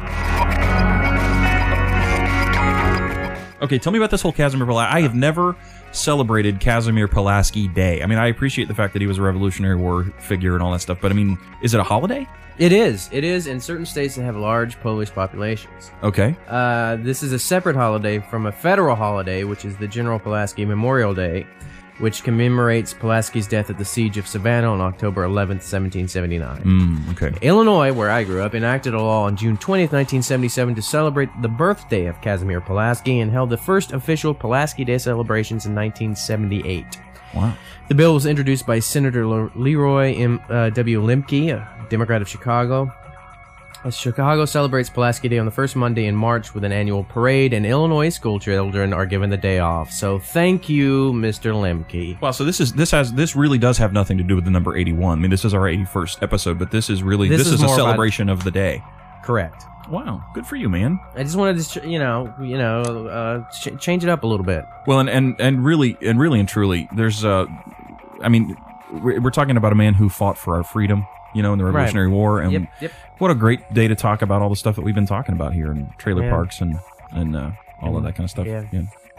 Okay, tell me about this whole Casimir Pulaski. I have never celebrated Casimir Pulaski Day. I mean, I appreciate the fact that he was a Revolutionary War figure and all that stuff, but I mean, is it a holiday? It is. It is in certain states that have large Polish populations. Okay. Uh, this is a separate holiday from a federal holiday, which is the General Pulaski Memorial Day, which commemorates Pulaski's death at the Siege of Savannah on October eleventh, seventeen seventy-nine. Mm, okay. Illinois, where I grew up, enacted a law on June twentieth, nineteen seventy-seven to celebrate the birthday of Casimir Pulaski and held the first official Pulaski Day celebrations in nineteen seventy-eight. Wow. The bill was introduced by Senator Le- Leroy M, uh, W. Lemke, a Democrat of Chicago. Uh, Chicago celebrates Pulaski Day on the first Monday in March with an annual parade, and Illinois school children are given the day off. So thank you, Mister Lemke. Wow, so this is this has this really does have nothing to do with the number eighty-one. I mean, this is our eighty-first episode, but this is really this, This is, is a more about- celebration of the day. Correct. Wow, good for you, man. I just wanted to, ch- you know, you know, uh, ch- change it up a little bit. Well, and, and and really and really and truly, there's uh, I mean, we're, we're talking about a man who fought for our freedom, you know, in the Right. Revolutionary War, and Yep, yep. what a great day to talk about all the stuff that we've been talking about here in trailer Yeah. parks and and uh, all of that kind of stuff. Yeah.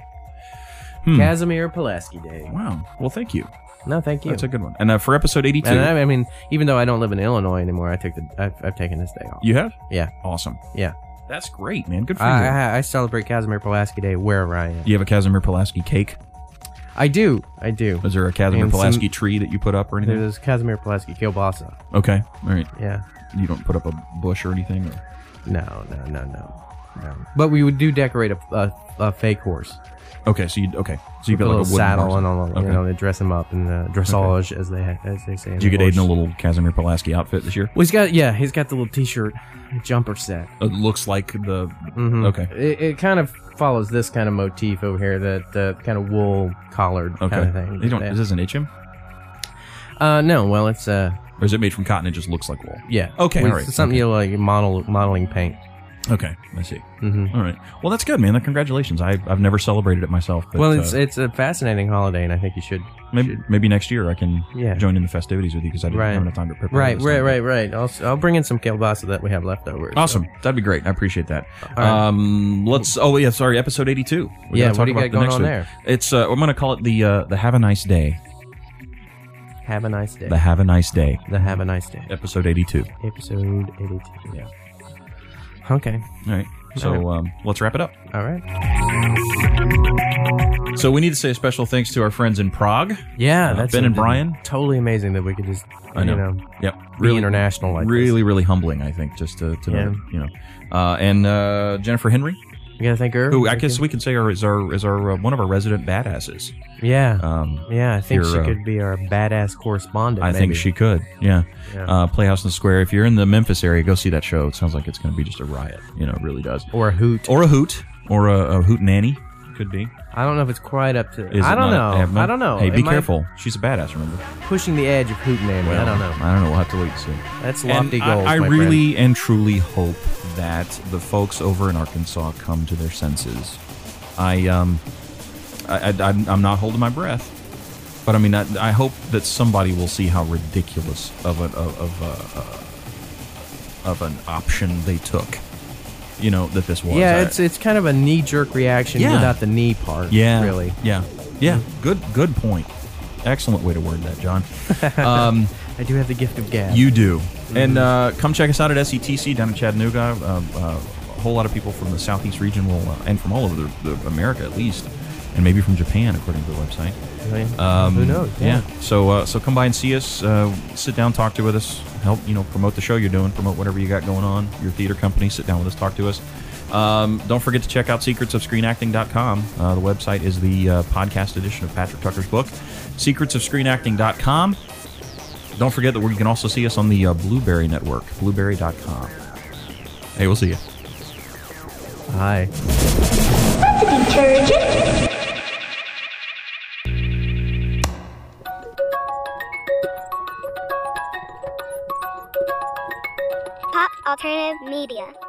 Hmm. Casimir Pulaski Day. Wow. Well, thank you. No, thank you. That's a good one. And uh, for episode eighty-two, And I, I mean, even though I don't live in Illinois anymore, I took the, I've, I've taken this day off. you have? Yeah. Awesome. Yeah. That's great, man. Good for I, you. I, I celebrate Casimir Pulaski Day wherever I am. Do you have a Casimir Pulaski cake? I do. I do. Is there a Casimir And some- Pulaski tree that you put up or anything? There's Casimir Pulaski kielbasa. Okay. All right. Yeah. You don't put up a bush or anything? Or? No, no, no, no, no. But we would do decorate a, a, a fake horse. Okay, so you okay? So you With got a like a little wooden saddle horse. and all. Okay. You know, they dress him up in uh, dressage, as they as they say. in Did you the get Aiden a horse. little Casimir Pulaski outfit this year? Well, he's got yeah, he's got the little T-shirt jumper set. It looks like the Mhm. okay. It, it kind of follows this kind of motif over here, that uh, kind of wool collared Okay. kind of thing. You don't, Yeah. Is this an H M? Uh, no. Well, it's uh, Or is it made from cotton? It just looks like wool. yeah. Okay. Well, All it's right. something okay. you like model modeling paint. Okay. I see. Mhm. All right. Well, that's good, man. Congratulations. I I've never celebrated it myself. But, Well, it's uh, it's a fascinating holiday, and I think you should. maybe maybe next year I can Yeah. join in the festivities with you because I didn't Right. have enough time to prepare. Right, this right, time. right, right. I'll I'll bring in some kielbasa that we have left over. so- Awesome. That'd be great. I appreciate that. All right. Um, let's. Oh yeah, sorry. Episode eighty-two. We Yeah, gotta what talk do you about got the going next on one. there? It's. Uh, I'm going to call it the uh, the Have a Nice Day. Have a nice day. The Have a Nice Day. The Have a Nice Day. Episode eighty-two. Episode eighty-two. Yeah. Okay. All right. So All right. um, let's wrap it up. All right. So we need to say a special thanks to our friends in Prague. Yeah, Uh, that's Ben and something Brian. Totally amazing that we could just, I know. you know, Yep. be international like really, really humbling. I think just to, to Yeah. know, you know, uh, and uh, Jennifer Henry. You gotta thank her. Who I guess we can say are, is our is our uh, one of our resident badasses. Yeah, um, yeah. I think here, she uh, could be our badass correspondent. I maybe. think she could. Yeah. Yeah. Uh, Playhouse in the Square. If you're in the Memphis area, go see that show. It sounds like it's going to be just a riot. You know, it really does. Or a hoot. Or a hoot. Or a, a hoot nanny. Could be. I don't know if it's quite up to. Is I it don't not, know. Abner? I don't know. Hey, be It might- careful. She's a badass. Remember. Pushing the edge of hoot nanny. Well, I don't know. I don't know. We'll have to wait and see. That's And lofty goals. I, I my really friend. and truly hope that the folks over in Arkansas come to their senses. I um, I, I I'm I'm not holding my breath, but I mean I, I hope that somebody will see how ridiculous of an of of, uh, uh, of an option they took. You know that this was. Yeah, I- it's it's kind of a knee jerk reaction Yeah. without the knee part. Yeah, really. Yeah, yeah. Good, good point. Excellent way to word that, John. Um, I do have the gift of gab. you do, and uh, come check us out at S E T C down in Chattanooga. Uh, uh, a whole lot of people from the Southeast region will, uh, and from all over the, the America at least, and maybe from Japan, according to the website. Really? Um, Who knows? Yeah. So, uh, so come by and see us. Uh, sit down, talk to with us. Help you know promote the show you're doing. Promote whatever you got going on. Your theater company. Sit down with us. Talk to us. Um, don't forget to check out secrets of screen acting dot com. Uh, the website is the uh, podcast edition of Patrick Tucker's book, secrets of screen acting dot com. Don't forget that you can also see us on the uh, Blueberry Network, blueberry dot com. Hey, we'll see you. Hi. That's a detergent. Pop Alternative Media.